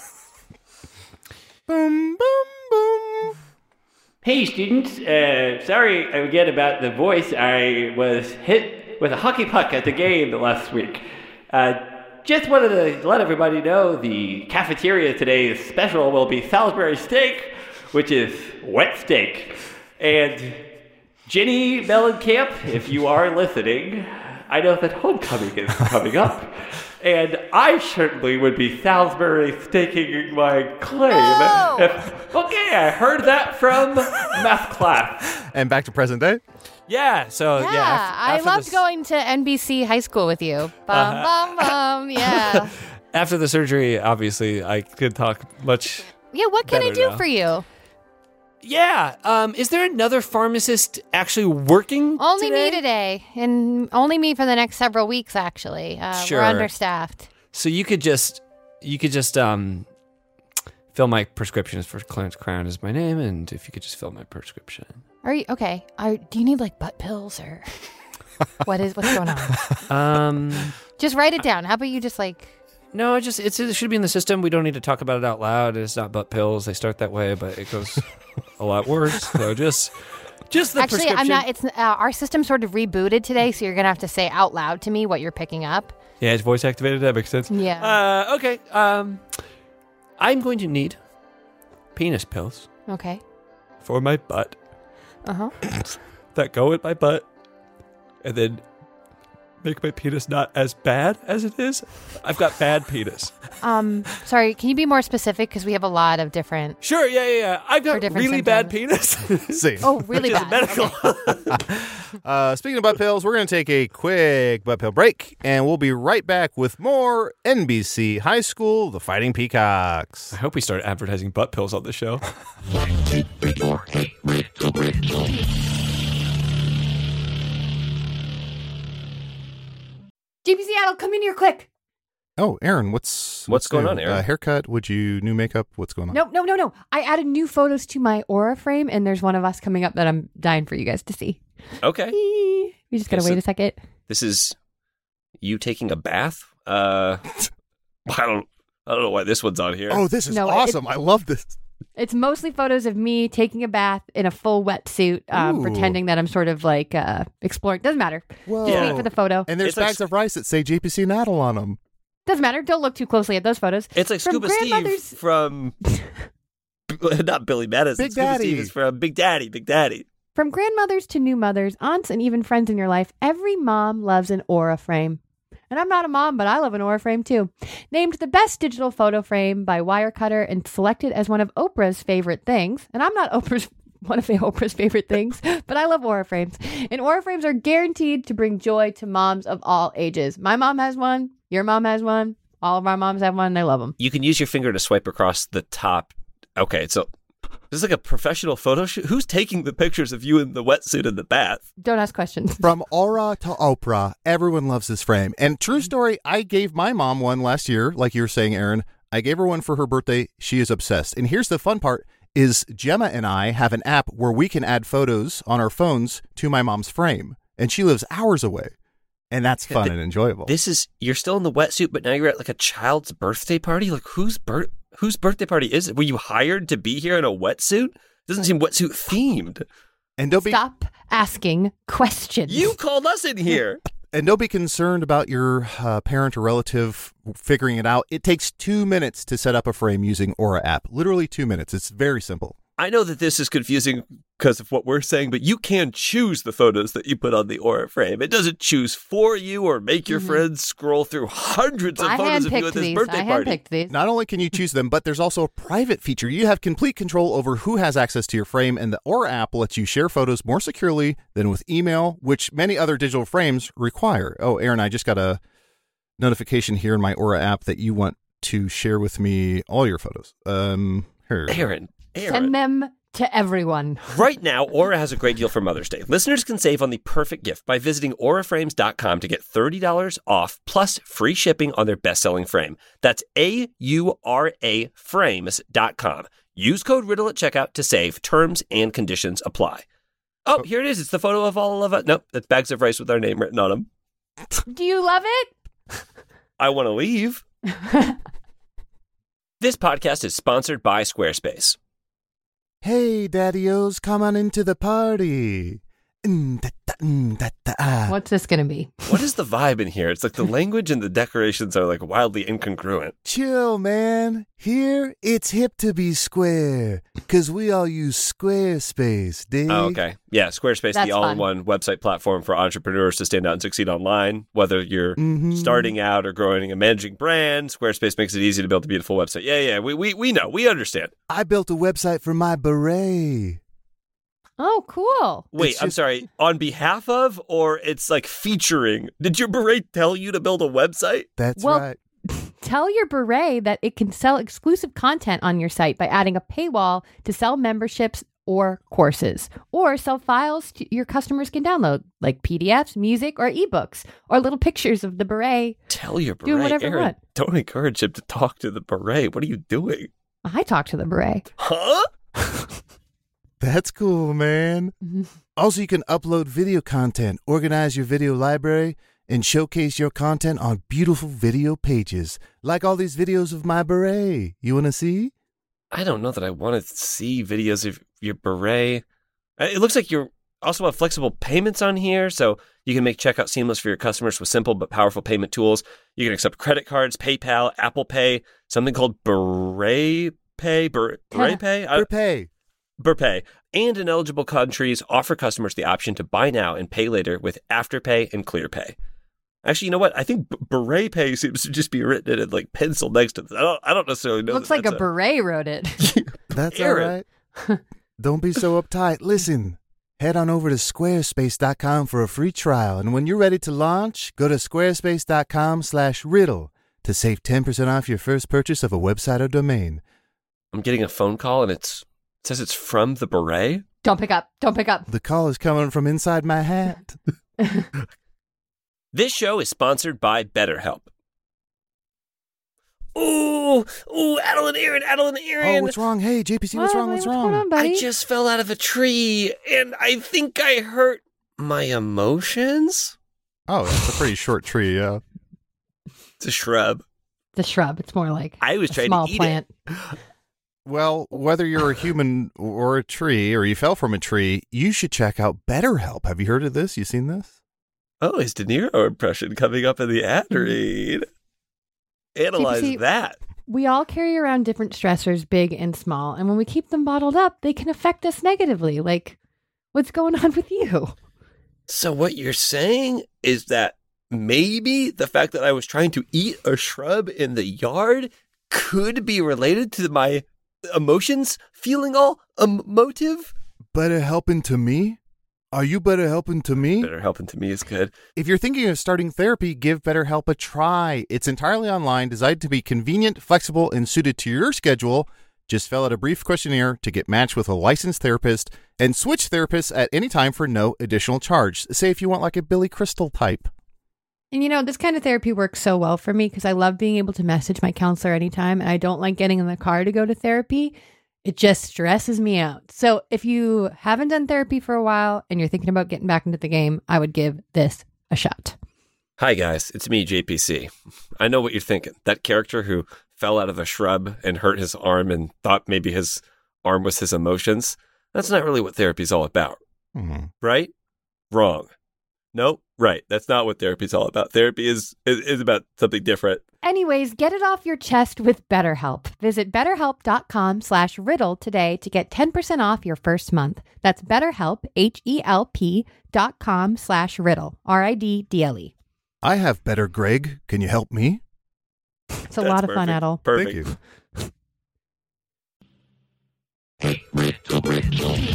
Boom, boom, boom. Hey students, uh, sorry again about the voice. I was hit with a hockey puck at the game last week. Uh, just wanted to let everybody know the cafeteria today's special will be Salisbury steak, which is wet steak. And Ginny Mellencamp, if you are listening, I know that homecoming is coming up. And I certainly would be Salisbury staking my claim. No! If, okay, I heard that from math class. And back to present day. Yeah. So Yeah, yeah. af- I after loved this- going to N B C high school with you. Bum, bum, bum. Yeah. After the surgery, obviously, I could talk much. Yeah, what can I Better do now. for you? Yeah. Um. Is there another pharmacist actually working? Only today? me today, and only me for the next several weeks. Actually, uh, Sure. we're understaffed. So you could just, you could just um, fill my prescriptions for Clarence Crown is my name, and if you could just fill my prescription. Are you okay? Are do you need like butt pills or what is what's going on? Um. Just write it down. How about you just like No, just it's, it should be in the system. We don't need to talk about it out loud. It's not butt pills. They start that way, but it goes a lot worse. So just, just the Actually, prescription. I'm not. It's uh, our system sort of rebooted today, so you're gonna have to say out loud to me what you're picking up. Yeah, it's voice activated. That makes sense. Yeah. Uh, okay. Um, I'm going to need penis pills Okay. for my butt Uh huh. that go in my butt, and then make my penis not as bad as it is. I've got bad penis. Um. Sorry. Can you be more specific? Because we have a lot of different. Sure, yeah, yeah, yeah. I've For got different really bad symptoms. penis. See. Oh, really Which is bad. medical. Okay. Uh, speaking of butt pills, we're going to take a quick butt pill break, and we'll be right back with more N B C High School, The Fighting Peacocks. I hope we start advertising butt pills on the show. J P Seattle, come in here quick. Oh, Aaron, what's What's going new? on, Aaron? Uh, haircut? Would you new makeup? What's going on? No, no, no, no. I added new photos to my Aura frame, and there's one of us coming up that I'm dying for you guys to see. Okay. We just gotta Okay, wait so- a second. This is you taking a bath? Uh, I don't. I don't know why this one's on here. Oh, this is No, it- awesome! I love this. It's mostly photos of me taking a bath in a full wetsuit, um, Ooh. pretending that I'm sort of like uh, exploring. Doesn't matter. Whoa! Just wait for the photo. And there's It's like- bags of rice that say J P C Nattle on them. Doesn't matter. Don't look too closely at those photos. It's like From Scuba Steve grandmother's- from not Billy Madison. Big Scuba Daddy. Steve is from Big Daddy. Big Daddy. From grandmothers to new mothers, aunts, and even friends in your life, every mom loves an Aura frame. And I'm not a mom, but I love an Aura frame too. Named the best digital photo frame by Wirecutter and selected as one of Oprah's favorite things. And I'm not Oprah's one of Oprah's favorite things, but I love Aura frames. And Aura frames are guaranteed to bring joy to moms of all ages. My mom has one. Your mom has one. All of our moms have one. And I love them. You can use your finger to swipe across the top. Okay, so this is like a professional photo shoot. Who's taking the pictures of you in the wetsuit in the bath? Don't ask questions. From Aura to Oprah, everyone loves this frame. And true story, I gave my mom one last year, like you were saying, Aaron. I gave her one for her birthday. She is obsessed. And here's the fun part is Gemma and I have an app where we can add photos on our phones to my mom's frame. And she lives hours away. And that's fun Th- and enjoyable. This is you're still in the wetsuit, but now you're at like a child's birthday party. Like whose birth whose birthday party is it? Were you hired to be here in a wetsuit? Doesn't seem wetsuit themed. and don't be Stop asking questions. You called us in here. and don't be concerned about your uh, parent or relative figuring it out. It takes two minutes to set up a frame using Aura app. Literally two minutes. It's very simple. I know that this is confusing because of what we're saying, but you can choose the photos that you put on the Aura frame. It doesn't choose for you or make your friends scroll through hundreds of I photos of you handpicked at this these. birthday I party. handpicked these. Not only can you choose them, but there's also a private feature. You have complete control over who has access to your frame, and the Aura app lets you share photos more securely than with email, which many other digital frames require. Oh, Aaron, I just got a notification here in my Aura app that you want to share with me all your photos. Um, here. Aaron, Aaron. Send them to everyone. Right now, Aura has a great deal for Mother's Day. Listeners can save on the perfect gift by visiting aura frames dot com to get thirty dollars off plus free shipping on their best-selling frame. That's A U R A frames dot com. Use code RIDDLE at checkout to save. Terms and conditions apply. Oh, here it is. It's the photo of all of us. Nope, that's bags of rice with our name written on them. Do you love it? I want to leave. This podcast is sponsored by Squarespace. Hey, daddy-os, come on into the party. Mm, da, da, mm, da, da, ah. What's this going to be? What is the vibe in here? It's like the language and the decorations are like wildly incongruent. Chill, man. Here, it's hip to be square, because we all use Squarespace, dig? Oh, okay. Yeah, Squarespace, That's the all-in-one website platform for entrepreneurs to stand out and succeed online. Whether you're Mhm. starting out or growing a managing brand, Squarespace makes it easy to build a beautiful website. Yeah, yeah, we we we know. We understand. I built a website for my beret. Oh, cool. Wait, It's I'm just- sorry. On behalf of, or it's like featuring? Did your beret tell you to build a website? That's Well, right. Tell your beret that it can sell exclusive content on your site by adding a paywall to sell memberships or courses, or sell files to your customers can download, like P D Fs, music, or ebooks, or little pictures of the beret. Tell your beret. Do whatever you Aaron, want. don't encourage him to talk to the beret. What are you doing? I talk to the beret. Huh? That's cool, man. Mm-hmm. Also, you can upload video content, organize your video library, and showcase your content on beautiful video pages, like all these videos of my beret. You want to see? I don't know that I want to see videos of your beret. Uh, It looks like you also have flexible payments on here, so you can make checkout seamless for your customers with simple but powerful payment tools. You can accept credit cards, PayPal, Apple Pay, something called Beret Pay, Beret Pay, I- Pay. Burpay, and in eligible countries offer customers the option to buy now and pay later with Afterpay and ClearPay. Actually, you know what? I think B- Beret Pay seems to just be written in like pencil next to this. I don't. I don't necessarily know. Looks that like a that's beret wrote it. That's all Aaron. right. Don't be so uptight. Listen, head on over to squarespace dot com for a free trial. And when you're ready to launch, go to squarespace dot com slash riddle to save ten percent off your first purchase of a website or domain. I'm getting a phone call and it's it says it's from the Beret. Don't pick up. Don't pick up. The call is coming from inside my hat. This show is sponsored by BetterHelp. Ooh, ooh, Adeline, Aaron, Adeline, Aaron. Oh, what's wrong? Hey, J P C, what's What? wrong? What's What's wrong? going on, buddy? I just fell out of a tree and I think I hurt my emotions. Oh, that's a pretty short tree, yeah. It's a shrub. The shrub. It's more like I was a trying small to eat plant. it. Well, whether you're a human or a tree, or you fell from a tree, you should check out BetterHelp. Have you heard of this? You seen this? Oh, his De Niro impression coming up in the ad read. Analyze J P C, that. We all carry around different stressors, big and small, and when we keep them bottled up, they can affect us negatively. Like, what's going on with you? So what you're saying is that maybe the fact that I was trying to eat a shrub in the yard could be related to my emotions feeling all emotive? Better helping to me? Are you better helping to me? Better helping to me is good. If you're thinking of starting therapy, give BetterHelp a try. It's entirely online, designed to be convenient, flexible, and suited to your schedule. Just fill out a brief questionnaire to get matched with a licensed therapist and switch therapists at any time for no additional charge. Say if you want like a Billy Crystal type. And you know, this kind of therapy works so well for me because I love being able to message my counselor anytime, and I don't like getting in the car to go to therapy. It just stresses me out. So if you haven't done therapy for a while and you're thinking about getting back into the game, I would give this a shot. Hi, guys. It's me, J P C. I know what you're thinking. That character who fell out of a shrub and hurt his arm and thought maybe his arm was his emotions. That's not really what therapy's all about. Mm-hmm. Right? Wrong. Nope. Right. That's not what therapy's all about. Therapy is, is, is about something different. Anyways, get it off your chest with BetterHelp. Visit betterhelp.com slash riddle today to get ten percent off your first month. That's BetterHelp, H-E-L-P dot com slash riddle, R I D D L E. I have better, Greg. Can you help me? It's a That's lot of fun, perfect. Adel. Perfect. Thank you.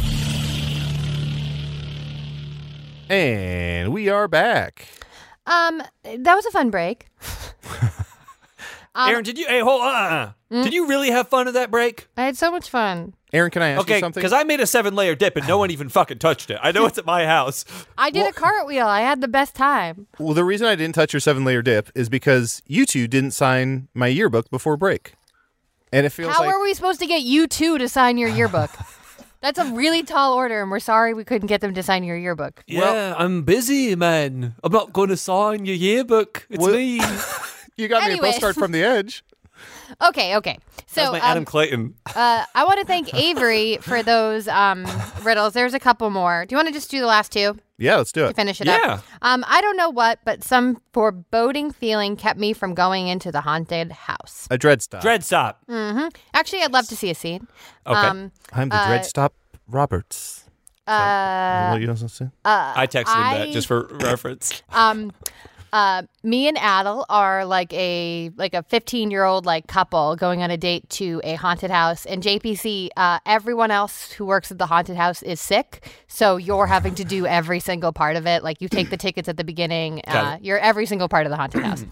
And we are back. Um, that was a fun break. um, Aaron, did you? Hey, hold on. Mm. Did you really have fun at that break? I had so much fun. Aaron, can I ask you Okay, something? because I made a seven-layer dip and no one even fucking touched it. I know it's at my house. I did a cartwheel. I had the best time. Well, the reason I didn't touch your seven-layer dip is because you two didn't sign my yearbook before break. And it feels How like... are we supposed to get you two to sign your yearbook? That's a really tall order, and we're sorry we couldn't get them to sign your yearbook. Yeah, I'm busy, man. I'm not going to sign your yearbook. It's Well- me. You got me a Anyways. postcard from the edge. Okay, okay. So That's my Adam um, Clayton. uh, I want to thank Avery for those um, riddles. There's a couple more. Do you want to just do the last two Yeah, let's do to it. finish it Yeah. up? Um, I don't know what, but some foreboding feeling kept me from going into the haunted house. A dread stop. Dread stop. hmm Actually, I'd love to see a scene. Okay. Um, I'm the Uh, dread stop Roberts. uh, What you know what I'm saying? uh, I texted him I- that just for reference. um uh me and Adel are like a like a fifteen year old like couple going on a date to a haunted house, and J P C, uh everyone else who works at the haunted house is sick, so you're having to do every single part of it. Like you take the tickets at the beginning. Got Uh you're every single part of the haunted house.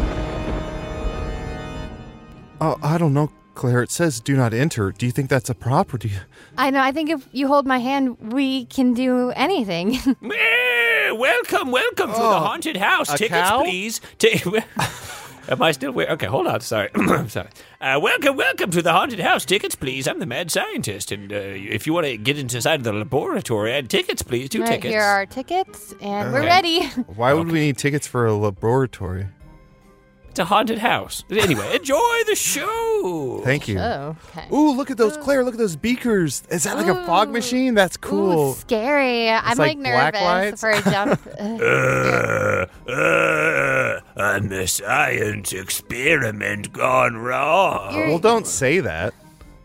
Oh, I don't know, Claire. It says do not enter. Do you think that's a property? I know, I think if you hold my hand we can do anything. Eh, welcome, welcome to the Oh, haunted house. a Tickets, cow? please. Ta- Am I still weird? Okay, hold on. Sorry. I'm sorry. Uh, welcome, welcome to the haunted house. Tickets, please. I'm the mad scientist. And uh, if you want to get inside of the laboratory, and tickets, please. Two All right, tickets. here are our tickets, and we're Okay. ready. Why would we need tickets for a laboratory? It's a haunted house. Anyway, enjoy the show. Thank you. Oh, okay. Ooh, look at those, Claire. Look at those beakers. Is that like a fog machine? That's cool. Ooh, scary. I'm like like, black nervous lights? for a jump. Uh, uh, and the science experiment gone wrong. You're- Well, don't say that.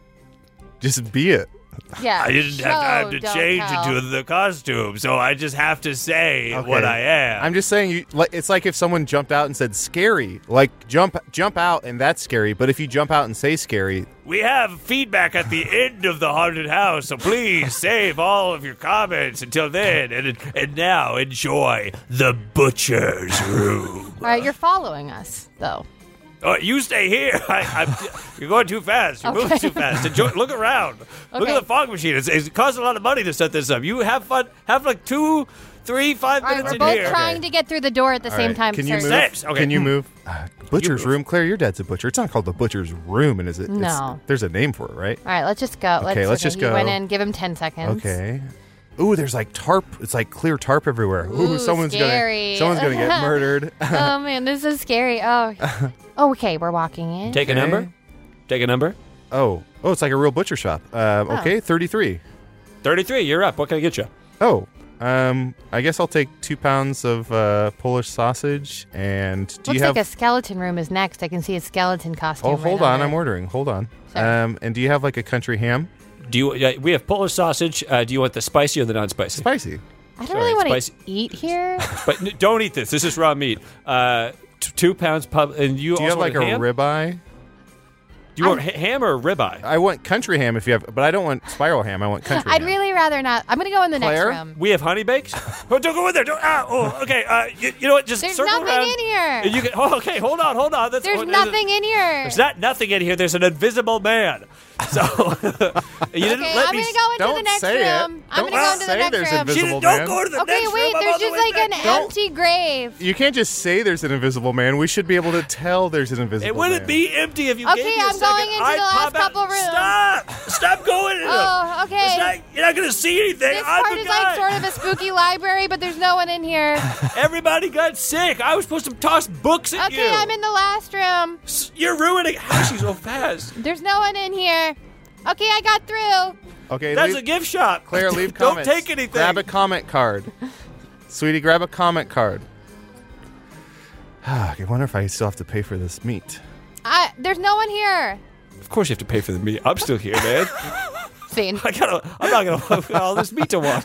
Just be it. yeah. I didn't have time show, to don't change tell. into the costume, so I just have to say Okay. what I am. I'm just saying, you, like, it's like if someone jumped out and said scary. Like, jump jump out, and that's scary. But if you jump out and say scary, We have feedback at the end of the haunted house, so please save all of your comments until then. And and now enjoy the butcher's room. All right, you're following us, though. Oh, you stay here. I, I'm, you're going too fast. You're moving Okay. too fast. Enjoy, look around. Look Okay. at the fog machine. It's, it's costing a lot of money to set this up. You have fun. Have like two, three, five All right, minutes we're in both here. trying to get through the door at the All same right, time. Can you sir. move? Six, okay. Can you move? Uh, butcher's move. room. Claire, your dad's a butcher. It's not called the butcher's room, and is it? it's- No. There's a name for it, right? All right, let's just go. Okay, let's just he go. went in. Give him ten seconds. Okay. Ooh, there's like tarp. It's like clear tarp everywhere. Ooh, Ooh, someone's scary. gonna someone's gonna get murdered. Oh man, this is scary. Oh. oh, okay, we're walking in. Take a Okay. number. Take a number. Oh, oh, it's like a real butcher shop. Um, Oh. okay, thirty-three. thirty-three. You're up. What can I get you? Oh, um, I guess I'll take two pounds of uh, Polish sausage. And do Looks you have? like a skeleton room is next. I can see a skeleton costume. oh, right hold on, under I'm it. ordering. Hold on. Sorry. Um, and do you have like a country ham? Do you? Yeah, we have Polish sausage. Uh, do you want the spicy or the non-spicy? Spicy. I don't Sorry, really want spicy. to eat here. But n- don't eat this. This is raw meat. Uh, t- two pounds pub. And you Do you also have like want a ham? ribeye? Do you want ha- ham or ribeye? I want country ham if you have, but I don't want spiral ham. I want country I'd ham. really rather not. I'm gonna go in the Claire? next room. We have honey bakes. Oh, don't go in there. Don't. Ah, oh, okay. Uh, you, you know what? Just There's circle nothing around. in here. And you can. Oh, okay. Hold on. Hold on. That's, There's oh, nothing in here. There's not nothing in here. There's an invisible man. So you didn't Okay, let I'm me. gonna go into Don't the next say it. room. I'm Don't gonna go into say the next there's room. invisible- She Invisible didn't, man. don't go to the Okay, next wait. room. I'm There's on the just way like back. an Don't- empty grave. You can't just say there's an invisible man. We should be able to tell there's an invisible It wouldn't man. be empty if you Okay, gave me a I'm second. going into I'd the last pop out- couple rooms. Stop! Stop going in them. Oh, okay. It's not, you're not gonna see anything. This I'm part the is guy. like sort of a spooky library, but there's no one in here. Everybody got sick. I was supposed to toss books at you. Okay, I'm in the last room. S- You're ruining. How is she so fast? There's no one in here. Okay, I got through. Okay, That's leave, a gift shop. Claire, leave Don't comments. take anything. Grab a comment card. Sweetie, grab a comment card. I wonder if I still have to pay for this meat. I, there's no one here. Of course you have to pay for the meat. I'm still here, man. Scene. I gotta. I'm not gonna have all this meat to watch.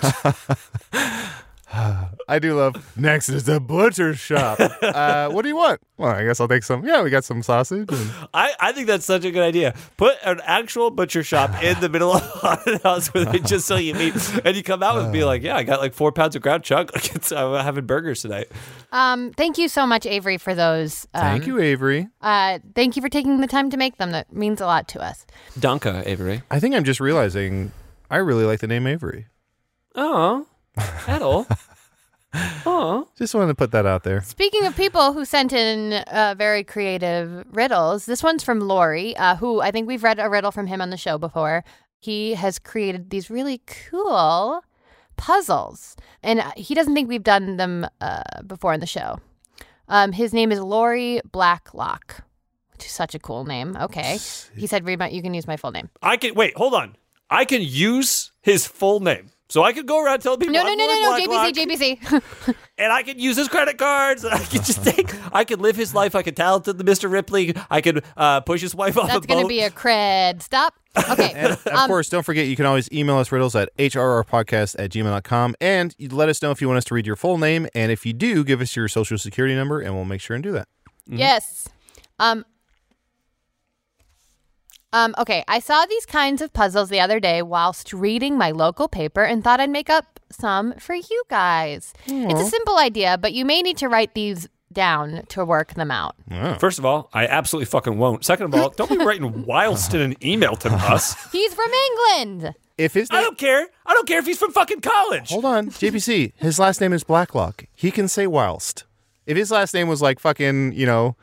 I do love. Next is the butcher shop. uh, what do you want? Well, I guess I'll take some. Yeah, we got some sausage. And I, I think that's such a good idea. Put an actual butcher shop in the middle of a haunted house where they just sell you meat, and you come out with be like, yeah, I got like four pounds of ground chuck. Like it's, I'm having burgers tonight. Um, thank you so much, Avery, for those. Um, Thank you, Avery. Uh, thank you for taking the time to make them. That means a lot to us. Danka, Avery. I think I'm just realizing I really like the name Avery. Oh, Edel. Oh, Just wanted to put that out there. Speaking of people who sent in uh, very creative riddles, this one's from Lori, uh, who I think we've read a riddle from him on the show before. He has created these really cool puzzles, and uh, he doesn't think we've done them uh, before in the show. Um, his name is Lori Blacklock, which is such a cool name. Okay. He said, "Read my, you can use my full name." I can wait. Hold on. I can use his full name, so I could go around telling people. No, no, I'm no, Lori no, no, J B C, Blacklock, J B C. and I can use his credit cards. And I could just take. I could live his life. I could talented the Mister Ripley. I could uh, push his wife off That's a boat. going to be a cred. Stop. Okay. And of Um, course, don't forget you can always email us riddles at h r r podcast at gmail dot com. And you let us know if you want us to read your full name. And if you do, give us your social security number and we'll make sure and do that. Yes. Um. Um, okay, I saw these kinds of puzzles the other day whilst reading my local paper and thought I'd make up some for you guys. It's a simple idea, but you may need to write these down to work them out. First of all, I absolutely fucking won't. Second of all, don't be writing whilst in an email to us. He's from England. If his I name, don't care. I don't care if he's from fucking college. hold on, J P C, his last name is Blacklock. He can say whilst. If his last name was like fucking, you know,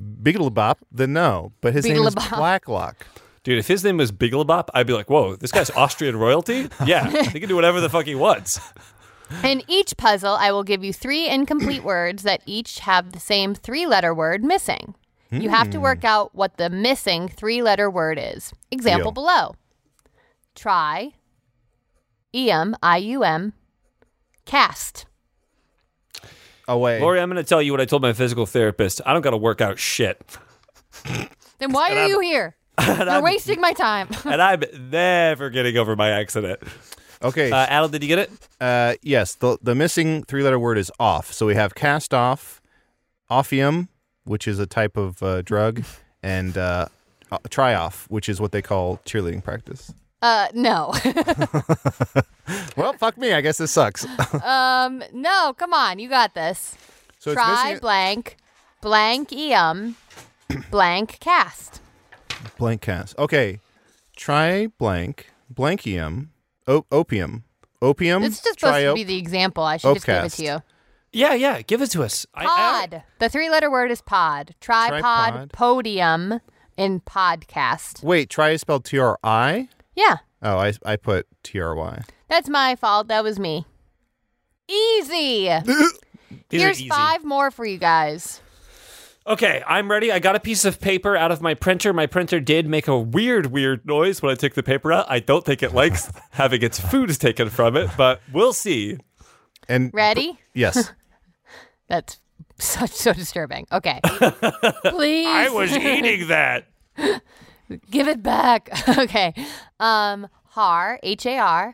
Bigglebop, then no. But his name is Bigglebop. Blacklock. Dude, if his name was Bigglebop, I'd be like, whoa, this guy's Austrian royalty? Yeah, he can do whatever the fuck he wants. In each puzzle, I will give you three incomplete words that each have the same three-letter word missing. You have to work out what the missing three-letter word is. Example Deal. below. Try, E M, I U M, cast. Away. Lori, I'm going to tell you what I told my physical therapist. I don't got to work out shit. Then why are you here? You're wasting my time. And I'm never getting over my accident. Okay. Uh, Adel, did you get it? Uh, yes, the the missing three-letter word is off. So we have cast off, offium, which is a type of uh, drug, and uh, uh, try off, which is what they call cheerleading practice. Uh, no. Well, fuck me. I guess this sucks. um, no, come on. You got this. So it's Try missing a- blank, blank E M, blank cast. blank cast. Okay. Try blank, blankium, o- opium, opium. This is just supposed to triop- be the example. I should just give it Opcast. to you. Yeah, yeah, give it to us. I- I- Pod. The three-letter word is pod. Tripod, Tripod. podium, and podcast. Wait, try is spelled T R I? Yeah, Oh, I, I put T R Y. that's my fault. That was me. Easy. These Here's are easy. five more for you guys. Okay, I'm ready. I got a piece of paper out of my printer. My printer did make a weird, weird noise when I took the paper out. I don't think it likes having its food taken from it, but we'll see. And Ready? Yes. That's so, so disturbing. Okay. Please. I was eating that. Give it back. Okay. Um, har, H A R.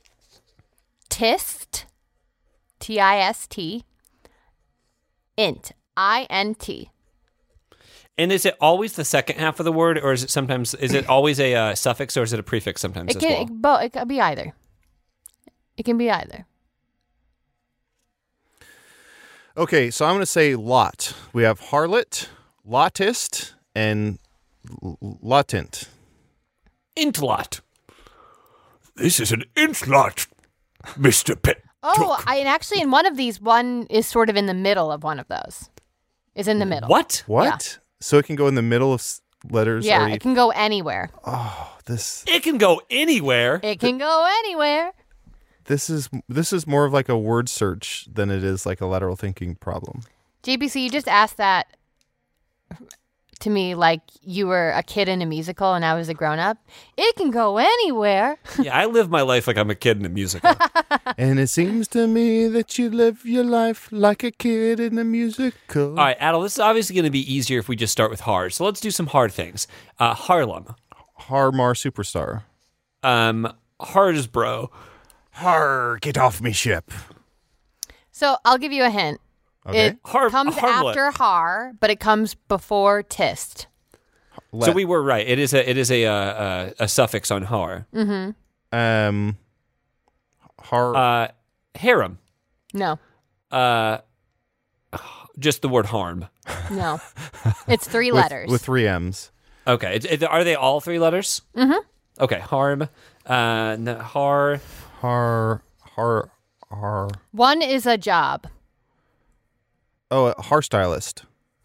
Tist, T I S T. Int, I N T. And is it always the second half of the word, or is it sometimes, is it always a uh, suffix, or is it a prefix sometimes It as can, well? it, bo- it can be either. It can be either. Okay, so I'm going to say lot. We have harlot, lotist, and l- latent. Intlot. This is an intlot, Mister Pet. Oh, I, and actually, in one of these, one is sort of in the middle of one of those. Is in the middle. What? What? So it can go in the middle of s- letters? Yeah, already- it can go anywhere. This It can go anywhere. It can go anywhere. this is this is more of like a word search than it is like a lateral thinking problem. J B C, you just asked that to me like you were a kid in a musical and I was a grown up. It can go anywhere. Yeah, I live my life like I'm a kid in a musical. And it seems to me that you live your life like a kid in a musical. All right, Adel, this is obviously going to be easier if we just start with hard. So let's do some hard things. Uh, Harlem. Harmar superstar. Um, Harsbro. Har, get off me ship. So I'll give you a hint. Okay. It Har- comes Harmlet. after har, but it comes before tist. So Let- we were right. It is a it is a uh, a, a suffix on har. um har Uh, harem. No, Uh, just the word harm. no. It's three with, letters. with three M's. Okay, it- it- are they all three letters? Mm-hmm. Okay, harm. Uh, n- har. Har har har. One is a job. Oh, a hairstylist.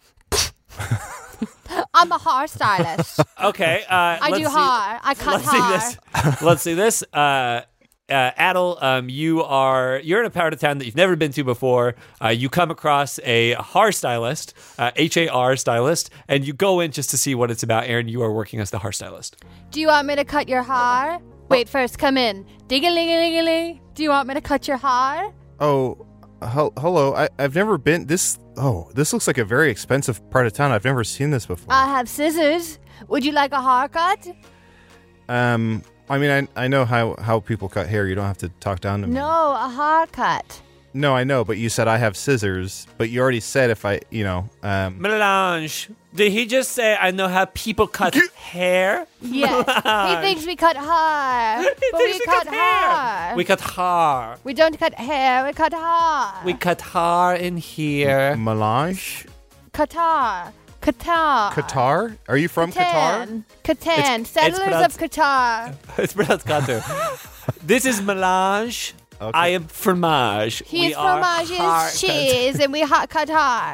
I'm a hairstylist. Okay. Uh, I let's do see- hair. I cut Let's see hair. this. Let's see this. Uh, uh, Adel, um, you are you're in a part of town that you've never been to before. Uh, you come across a hairstylist, uh, H A R stylist, and you go in just to see what it's about. Aaron, you are working as the hairstylist. Do you want me to cut your hair? Wait, first come in. Ding-a-ling-a-ling-a-ling. Do you want me to cut your hair? Oh, hel- hello. I, I've never been this. Oh, this looks like a very expensive part of town. I've never seen this before. I have scissors. Would you like a haircut? um, I mean, I I know how how people cut hair. You don't have to talk down to me. No, a haircut. No, I know, but you said I have scissors. But you already said if I, you know, um, Melange. Did he just say I know how people cut hair? Yes. he thinks we cut hair. But we, thinks cut, hair. We cut hair. We don't cut hair, we cut hair. We cut hair in here. melange. Qatar. Qatar. Qatar? Are you from Qatar? Catan. Catan. It's- it's Settlers pronounced- of Qatar. It's pronounced Qatar. This is melange. Okay. I am fromage. He's we are fromage hair is cheese and we hot Qatar.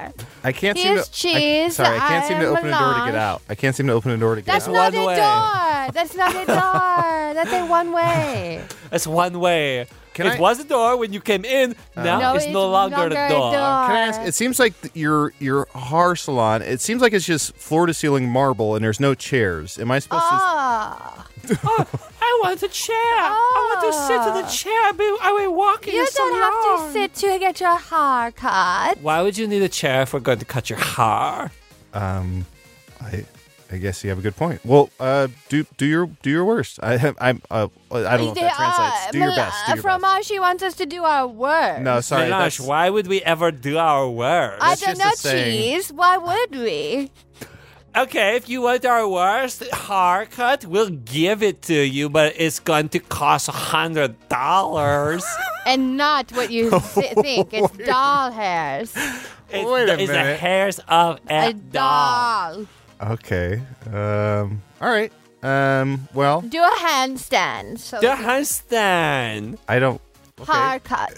I can't Here's seem to. I, cheese. sorry, I can't seem to I'm open a door to get melange. out. I can't seem to open a door to get That's out. not One a way. door. That's not a door. That's a one way. That's one way. Can it I- was a door when you came in. Now No, it's, it's no longer, longer a a door. door. Can I ask? It seems like th- your your hair salon. It seems like it's just floor to ceiling marble, and there's no chairs. Am I supposed Ah. I want a chair. I want to sit in the chair. I've been, I've been walking You so don't have long. to sit to get your hair cut. Why would you need a chair if we're going to cut your hair? to? Um, I I guess you have a good point. Well, uh, do do your do your worst. I have I'm uh, I don't know if that translates. Do your best. Do your best. Fromage wants us to do our work. No, sorry. Melange, That's, why would we ever do our worst? I That's don't just know a saying. cheese. Why would we? Okay, if you want our worst haircut, we'll give it to you, but it's going to cost a hundred dollars. And not what you th- think. It's doll hairs. It's, Wait a it's the minute. hairs of a, A doll. doll. okay. Um. All right. Um. Well, Do a handstand. So The handstand. I don't. Okay. haircut.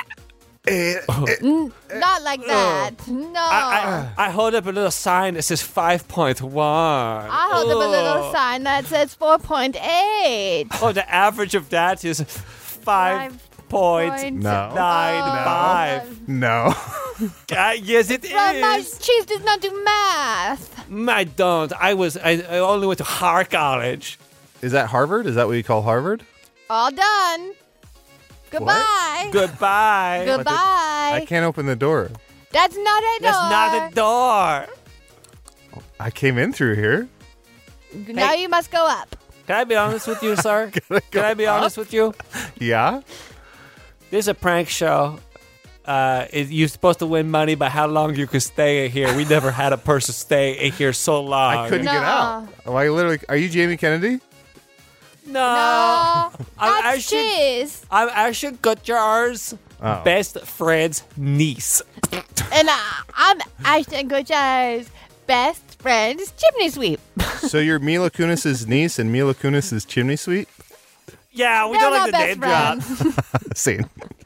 N- not like that. No. I, I, I hold up a little sign that says five point one. I hold up a little sign that says four point eight. Oh, the average of that is five point point No. nine Oh. five. No. Uh, yes, it But my is. cheese does not do math. I don't. I was. I, I only went to Har College. Is that Harvard? Is that what you call Harvard? All done. Goodbye. Goodbye. Goodbye. I can't open the door. That's not a door. That's not a door. I came in through here. Now Hey. you must go up. Can I be honest with you, sir? Can I be honest with you? Yeah. This is a prank show. Uh, it, you're supposed to win money by how long you can stay in here. We never had a person stay in here so long. I couldn't get Nuh-uh. out. Oh, I literally. Are you Jamie Kennedy? No. No. I'm That's actually, cheese. I'm actually Kutcher's Oh. best friend's niece. And uh, I'm Ashton Kutcher's best friend's chimney sweep. So you're Mila Kunis's niece and Mila Kunis's chimney sweep? Yeah, we They're don't like not the name best drop. friends. Scene.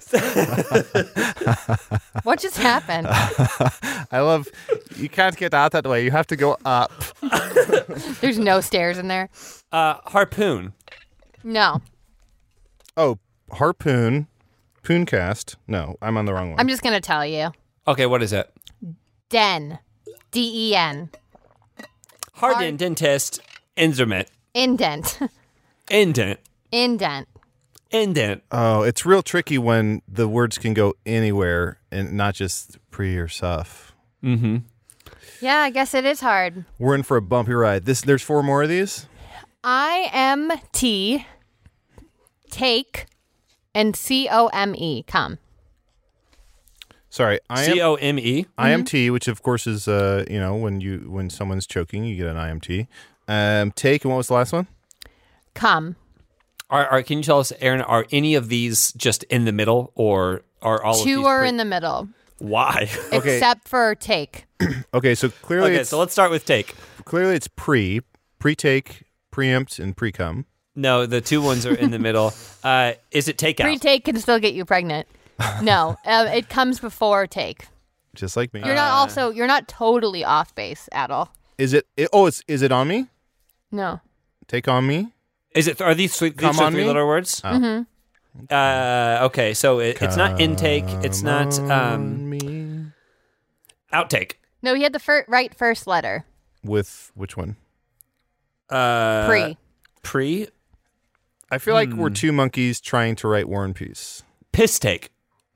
What just happened? I love. You can't get out that way. You have to go up. There's no stairs in there. Uh, harpoon. No. Oh, harpoon, pooncast. No, I'm on the wrong one. I'm just going to tell you. Okay, what is it? Den. D E N. Hardened dentist instrument. Indent. Indent. Indent. Indent. Oh, it's real tricky when the words can go anywhere and not just pre or suff. Mm-hmm. Yeah, I guess it is hard. We're in for a bumpy ride. This, there's four more of these. I M T. Take. And C O M E. Come. Sorry, I C am O M E. I M T, which of course is uh, you know, when you when someone's choking, you get an I M T. Um, take, and what was the last one? Come. Are, are, can you tell us, Aaron, are any of these just in the middle, or are all of Two these are pre- in the middle. Why? Okay. Except for take. Okay, so clearly Okay, it's so let's start with take. clearly it's pre, pre-take, preempt, and pre-cum. No, the two ones are in the middle. Uh, is it takeout? Pre-take can still get you pregnant. No, uh, it comes before take. Just like me. You're not also you're not totally off base at all. Is it, it? Oh, it's is it on me? No. Take on me. Is it? Are these three, Come these are on three me? letter words? Mm-hmm. Uh, okay, so it, it's not intake. It's not On um, me. outtake. No, he had the fir- right first letter. With which one? Uh, Pre. Pre. I feel like Hmm. we're two monkeys trying to write War and Peace. Piss take.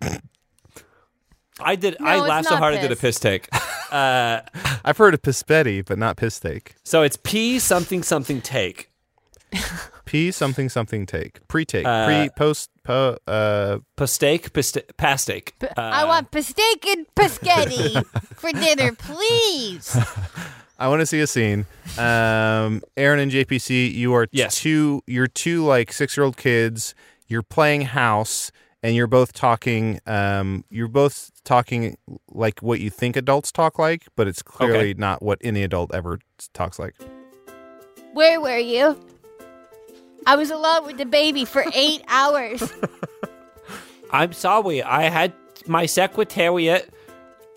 I did. No, I it's laughed so not hard I did a piss. piss take. Uh, I've heard of pispetti, but not piss take. so it's P something something take. P something something take. Pre-take. Uh, Pre post po uh Pastake. Pasta- pastake. Uh, I want steak and biscotti for dinner, please. I want to see a scene. Um Aaron and J P C, you are Yes. two you're two like six-year-old kids. You're playing house and you're both talking um you're both talking like what you think adults talk like, but it's clearly Okay. not what any adult ever talks like. Where were you? I was alone with the baby for eight hours. I'm sorry. I had my secretariat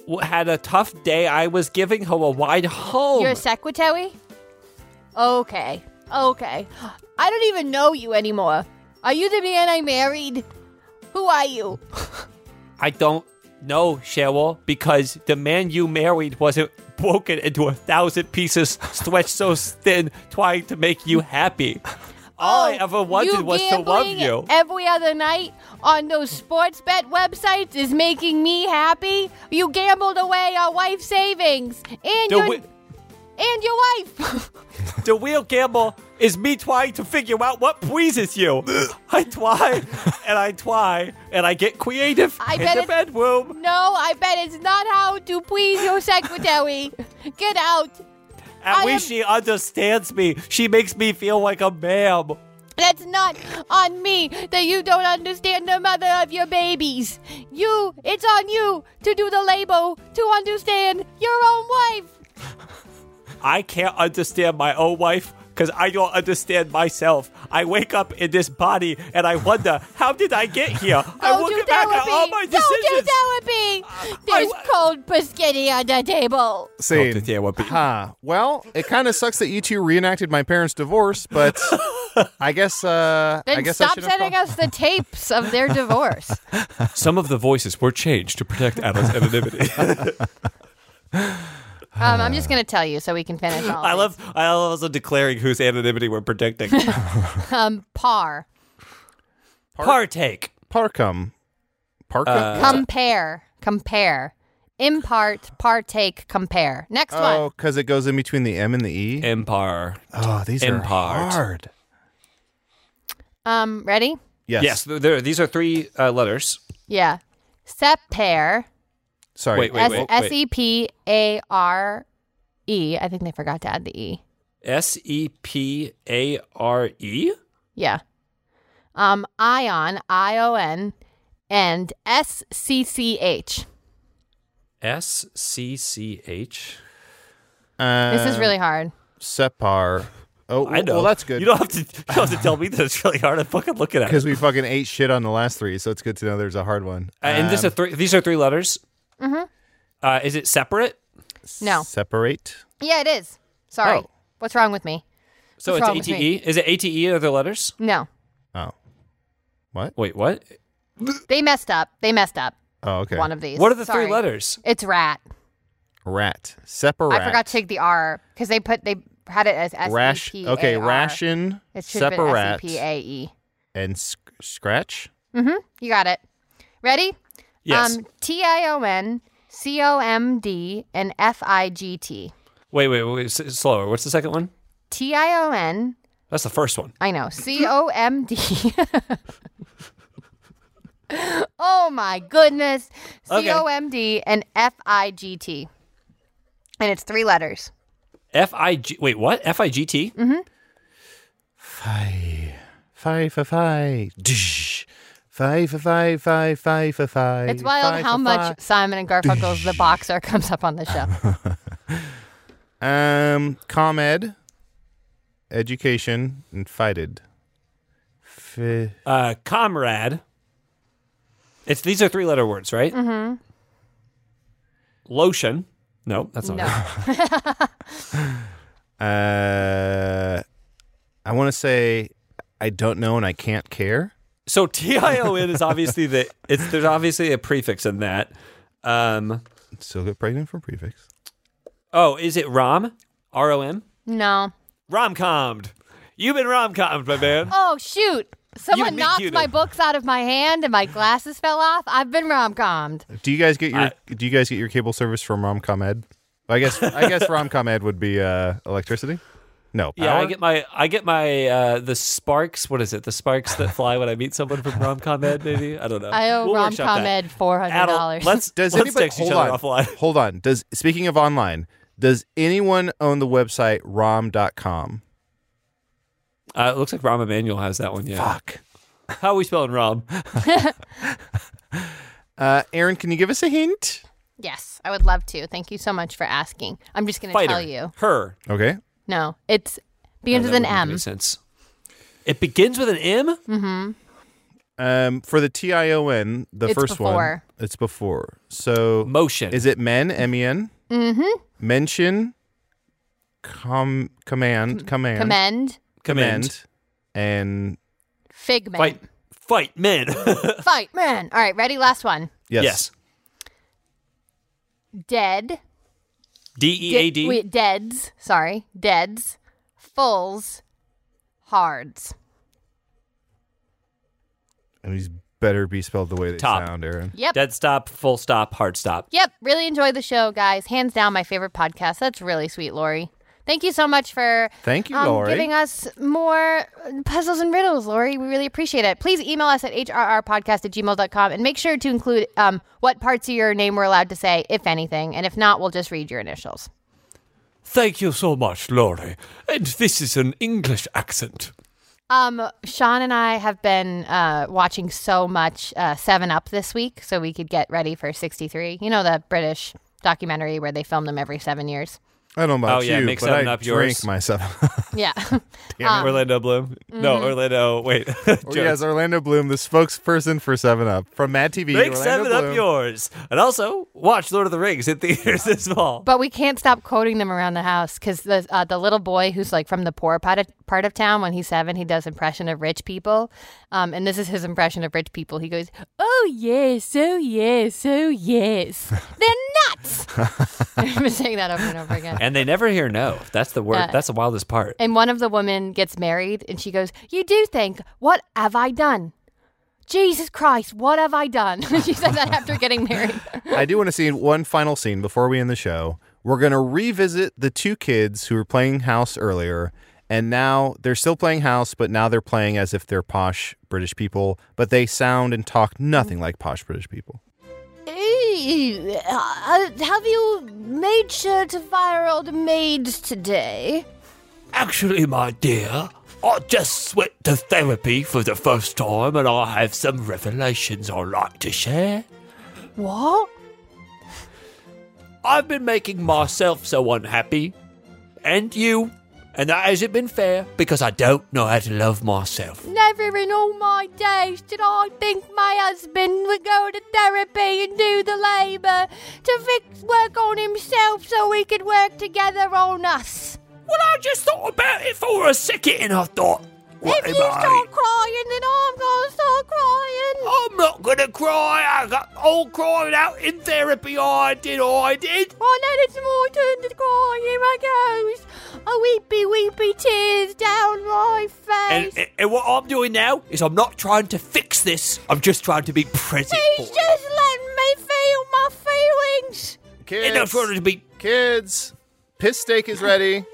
w- had a tough day. I was giving her a ride home. Your secretary? Okay. Okay. I don't even know you anymore. Are you the man I married? Who are you? I don't know, Cheryl, because the man you married wasn't broken into a thousand pieces, stretched so thin, trying to make you happy. All I Oh, ever wanted you was to love gambling you. every other night on those sports bet websites is making me happy. You gambled away our wife's savings and The your wi- and your wife. The real gamble is me trying to figure out what pleases you. I try, and I try, and I get creative I in bet the it's- bedroom. No, I bet it's not how to please your secretary. Get out. At I least am- she understands me. She makes me feel like a ma'am. That's not on me that you don't understand the mother of your babies. You, it's on you to do the label to understand your own wife. I can't understand my own wife because I don't understand myself. I wake up in this body and I wonder, how did I get here? I Don't look do back therapy. at all my Don't do decisions. therapy. There's I- cold biscotti on the table. Saying, Doctor Therapy. huh. Well, it kind of sucks that you two reenacted my parents' divorce, but I guess uh, Then I guess I stop should have sending called- us the tapes of their divorce. Some of the voices were changed to protect Adam's anonymity. Um, I'm just gonna tell you so we can finish all. I of love. I love also declaring whose anonymity we're protecting. these. Um, par, Partake. Parcum. Parcum? Uh, compare, compare, impart, partake, compare. Next oh, one. because it goes in between the M and the E? Empire. Oh, these Impart. are hard. Um, ready? Yes. Yes, th- there, these are three uh, letters. Yeah. Separe. Sorry. Wait, wait, S wait. S E P A R E. I think they forgot to add the E. S E P A R E? Yeah. Um, ion, I O N, and S C C H. S C C H? Uh, This is really hard. Separ. Oh, I know. Well, that's good. You don't have to. You don't have to tell me that it's really hard. I'm fucking looking at it. Because we fucking ate shit on the last three, so it's good to know there's a hard one. Uh, and this Um, are three. These are three letters. Mm-hmm. Uh, is it separate? No. Separate. Yeah, it is. Sorry. Oh. What's wrong with me? So What's it's wrong A with T me? E. Is it A T E or the letters? No. Oh. What? Wait, what? They messed up. They messed up Oh, okay. one of these. What are the Sorry. three letters? It's rat. Rat. Separate. I forgot to take the R because they put they had it as S E Rash. P A R. Okay, ration. It should have been Separate. S E P A E. And sc- scratch. Mm-hmm. You got it. Ready? Yes. Um, T I O N, C O M D, and F I G T. Wait, wait, wait. s- Slower. What's the second one? T I O N, That's the first one. I know, C O M D. Oh my goodness. Okay. C O M D and F I G T. And it's three letters. F I G. Wait, what? F I G T? Mm-hmm. Five. Five for five. Dish. Five for five, five, five for five. It's wild five how for much five. Simon and Garfunkel's The Boxer comes up on the show. Um, ComEd, education, and fighted. F- Uh, comrade. It's these are three letter words, right? Mm-hmm. Lotion. No, that's not No. it. uh, I want to say I don't know and I can't care. So T I O N is obviously the. It's there's obviously a prefix in that. Um. Still get pregnant from prefix. Oh, is it rom? R O M. No. Rom-commed. You've been rom-commed, my man. Oh, shoot. Someone meet knocked cuter. my books out of my hand and my glasses fell off. I've been rom-commed. Do you guys get your I- Do you guys get your cable service from RomComEd? I guess I guess RomComEd would be uh, electricity. No, Yeah, I power? get my I get my uh, the sparks. What is it? The sparks that fly when I meet someone from Rom-Com Ed. Maybe I don't know. I owe We'll workshop Rom-Com that. Ed four hundred Adel, dollars. let's Does let's anybody text each hold other on? offline. Hold on. Does speaking of online, does anyone own the website rom dot com? Uh, it looks like Rahm Emanuel has that one. Yeah. Fuck. How are we spelling Rom? Uh, Aaron, can you give us a hint? Yes, I would love to. Thank you so much for asking. I'm just going to Fighter. tell you. Her. Okay. No, it's begins No, with that an wouldn't make M. any sense. It begins with an M. Mm-hmm. Um, for the T I O N, the It's first one, before. It's before. So Motion. Is it men? M E N. Mm-hmm. Mention. Com. Command. Command. Commend. Commend. And Figment. Fight. Fight, men. Fight, man. All right, ready? Last one. yes. Yes. Dead. D E A D. Wait, deads. Sorry. Deads. Fulls. Hards. And these better be spelled the way they Top. sound, Aaron. Yep. Dead stop, full stop, hard stop. Yep. Really enjoy the show, guys. Hands down, my favorite podcast. That's really sweet, Lori. Thank you so much for Thank you, um, Lori. giving us more puzzles and riddles, Lori. We really appreciate it. Please email us at h r r podcast at gmail dot com and make sure to include um, what parts of your name we're allowed to say, if anything. And if not, we'll just read your initials. Thank you so much, Laurie. And this is an English accent. Um, Sean and I have been uh, watching so much uh, seven up this week so we could get ready for sixty-three. You know, the British documentary where they film them every seven years. I don't know about Oh, yeah, you, make but seven I up drink yours. myself. Yeah. Damn it. Orlando Bloom. No, Orlando. Wait. Oh, yes, Orlando Bloom, the spokesperson for seven up. From Mad T V, Make Orlando seven Bloom. up yours. And also, watch Lord of the Rings in theaters this fall. But we can't stop quoting them around the house because the uh, the little boy who's like from the poor part of, part of town, when he's seven, he does impression of rich people. Um, and this is his impression of rich people. He goes, "Oh yes, oh yes, oh yes, they're nuts." I've been saying that over and over again. And they never hear no. That's the word. Yeah. That's the wildest part. And one of the women gets married, and she goes, "You do think, what have I done? Jesus Christ, what have I done?" She said that after getting married. I do want to see one final scene before we end the show. We're going to revisit the two kids who were playing house earlier, and now they're still playing house, but now they're playing as if they're posh British people, but they sound and talk nothing like posh British people. Hey, uh, have you made sure to fire all the maids today? Actually, my dear, I just went to therapy for the first time and I have some revelations I'd like to share. What? I've been making myself so unhappy, and you, and that hasn't been fair because I don't know how to love myself. Never in all my days did I think my husband would go to therapy and do the labour to fix work on himself so we could work together on us. Well, I just thought about it for a second and I thought, what If am you I? start crying, then I'm going to start crying. I'm not gonna cry. I got all cried out in therapy. I did, I did. Oh, now it's my turn to cry. Here I goes. A weepy, weepy tears down my And, face. and, and what I'm doing now is I'm not trying to fix this. I'm just trying to be present He's for just letting me feel my feelings. it. Kids, And I'm trying to be. kids, piss steak is ready.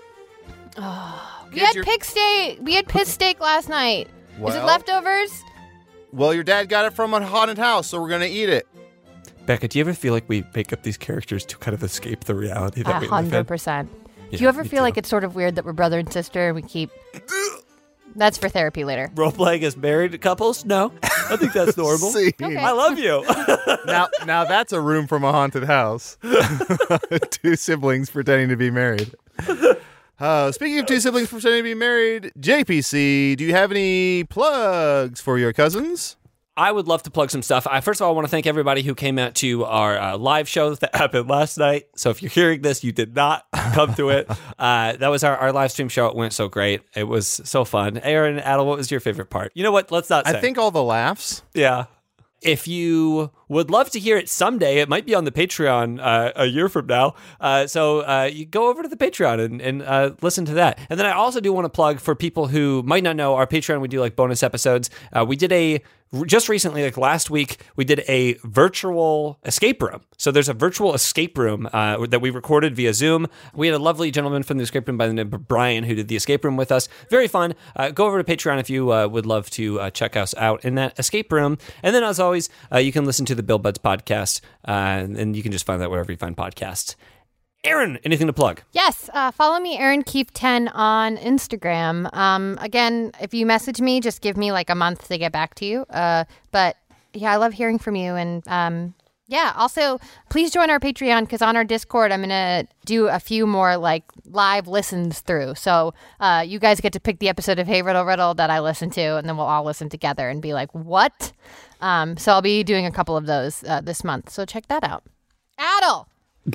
We Get had your- pig steak. We had piss steak last night. Is it Well- leftovers? Well, your dad got it from a haunted house, so we're going to eat it. Becca, do you ever feel like we make up these characters to kind of escape the reality that A we live hundred in? percent. Do Yeah, you ever me feel too. like it's sort of weird that we're brother and sister and we keep? That's for therapy later. Role playing as married couples? No, I think that's normal. See? Okay. I love you. Now, now that's a room from a haunted house. Two siblings pretending to be married. Uh, speaking of two siblings pretending to be married, J P C, do you have any plugs for your cousins? I would love to plug some stuff. I, first of all, I want to thank everybody who came out to our uh, live show that happened last night. So if you're hearing this, you did not come to it. Uh, that was our, our live stream show. It went so great. It was so fun. Aaron, Adel, what was your favorite part? You know what? Let's not say. I think all the laughs. Yeah. If you would love to hear it someday, it might be on the Patreon uh, a year from now. Uh, so uh, you go over to the Patreon and, and uh, listen to that. And then I also do want to plug for people who might not know our Patreon. We do like bonus episodes. Uh, we did a just recently, like last week, we did a virtual escape room. So there's a virtual escape room uh, that we recorded via Zoom. We had a lovely gentleman from the escape room by the name of Brian who did the escape room with us. Very fun. Uh, go over to Patreon if you uh, would love to uh, check us out in that escape room. And then, as always, uh, you can listen to the Bill Buds podcast, uh, and you can just find that wherever you find podcasts. Aaron, anything to plug? Yes, uh, follow me, Aaron Keefe ten on Instagram. Um, again, if you message me, just give me like a month to get back to you. Uh, but yeah, I love hearing from you, and um, Yeah. Also, please join our Patreon because on our Discord, I'm going to do a few more like live listens through. So uh, you guys get to pick the episode of Hey Riddle Riddle that I listen to, and then we'll all listen together and be like, what? Um, so I'll be doing a couple of those uh, this month. So check that out. Adel,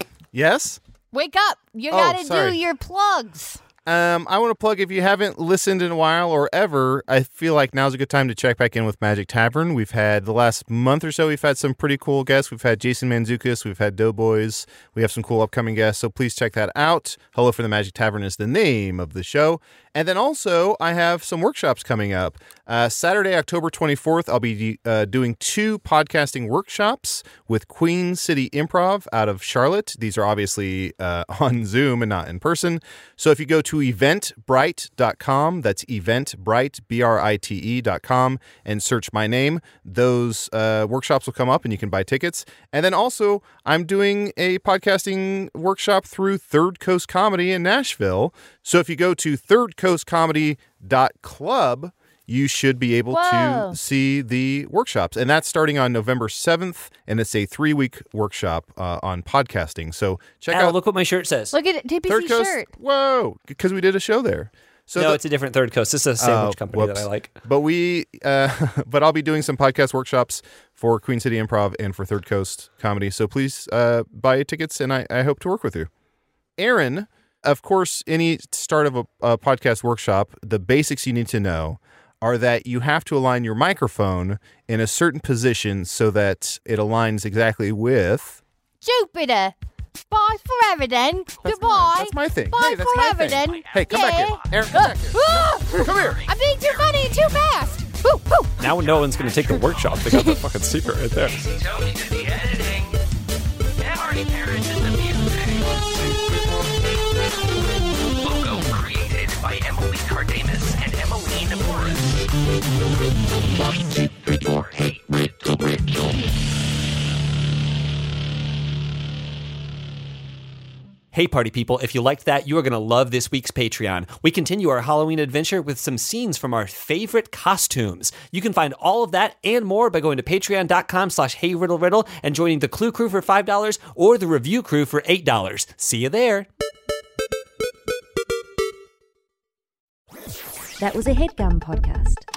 Yes? wake up. You Oh, got to sorry. do your plugs. Um, I want to plug, if you haven't listened in a while or ever, I feel like now's a good time to check back in with Magic Tavern. We've had the last month or so, we've had some pretty cool guests. We've had Jason Manzukis, we've had Doughboys, we have some cool upcoming guests, so please check that out. Hello for the Magic Tavern is the name of the show. And then also, I have some workshops coming up. Uh, Saturday, October twenty-fourth, I'll be uh, doing two podcasting workshops with Queen City Improv out of Charlotte. These are obviously uh, on Zoom and not in person. So if you go to eventbrite dot com, that's eventbrite, B R I T E dot com, and search my name, those uh, workshops will come up and you can buy tickets. And then also, I'm doing a podcasting workshop through Third Coast Comedy in Nashville. So if you go to third coast comedy dot club, you should be able Whoa. to see the workshops. And that's starting on November seventh, and it's a three-week workshop uh, on podcasting. So check Al, out look what my shirt says. Look at T P C Third Coast. shirt. Whoa, because we did a show there. So no, the- it's a different Third Coast. This is a sandwich Oh, company whoops. that I like. But we, uh, but I'll be doing some podcast workshops for Queen City Improv and for Third Coast Comedy. So please uh, buy tickets, and I, I hope to work with you. Aaron, of course, any start of a, a podcast workshop, the basics you need to know are that you have to align your microphone in a certain position so that it aligns exactly with. Jupiter. Bye forever then. That's Goodbye. mine. That's my thing. Bye Hey, that's my forever thing. then. Hey, come yeah. back here. Aaron, come back here. Ah! Come here. I'm being too funny and too fast. Woo, woo. Now no one's going to take the workshop. They got the fucking secret right there. Tony did the editing. And Marty Parrish did the music. Logo created by Emily Cardamus and Emmeline Morris. Hey, party people, if you liked that, you are going to love this week's Patreon. We continue our Halloween adventure with some scenes from our favorite costumes. You can find all of that and more by going to patreon.com slash heyriddleriddle and joining the Clue Crew for five dollars or the Review Crew for eight dollars. See you there. That was a HeadGum podcast.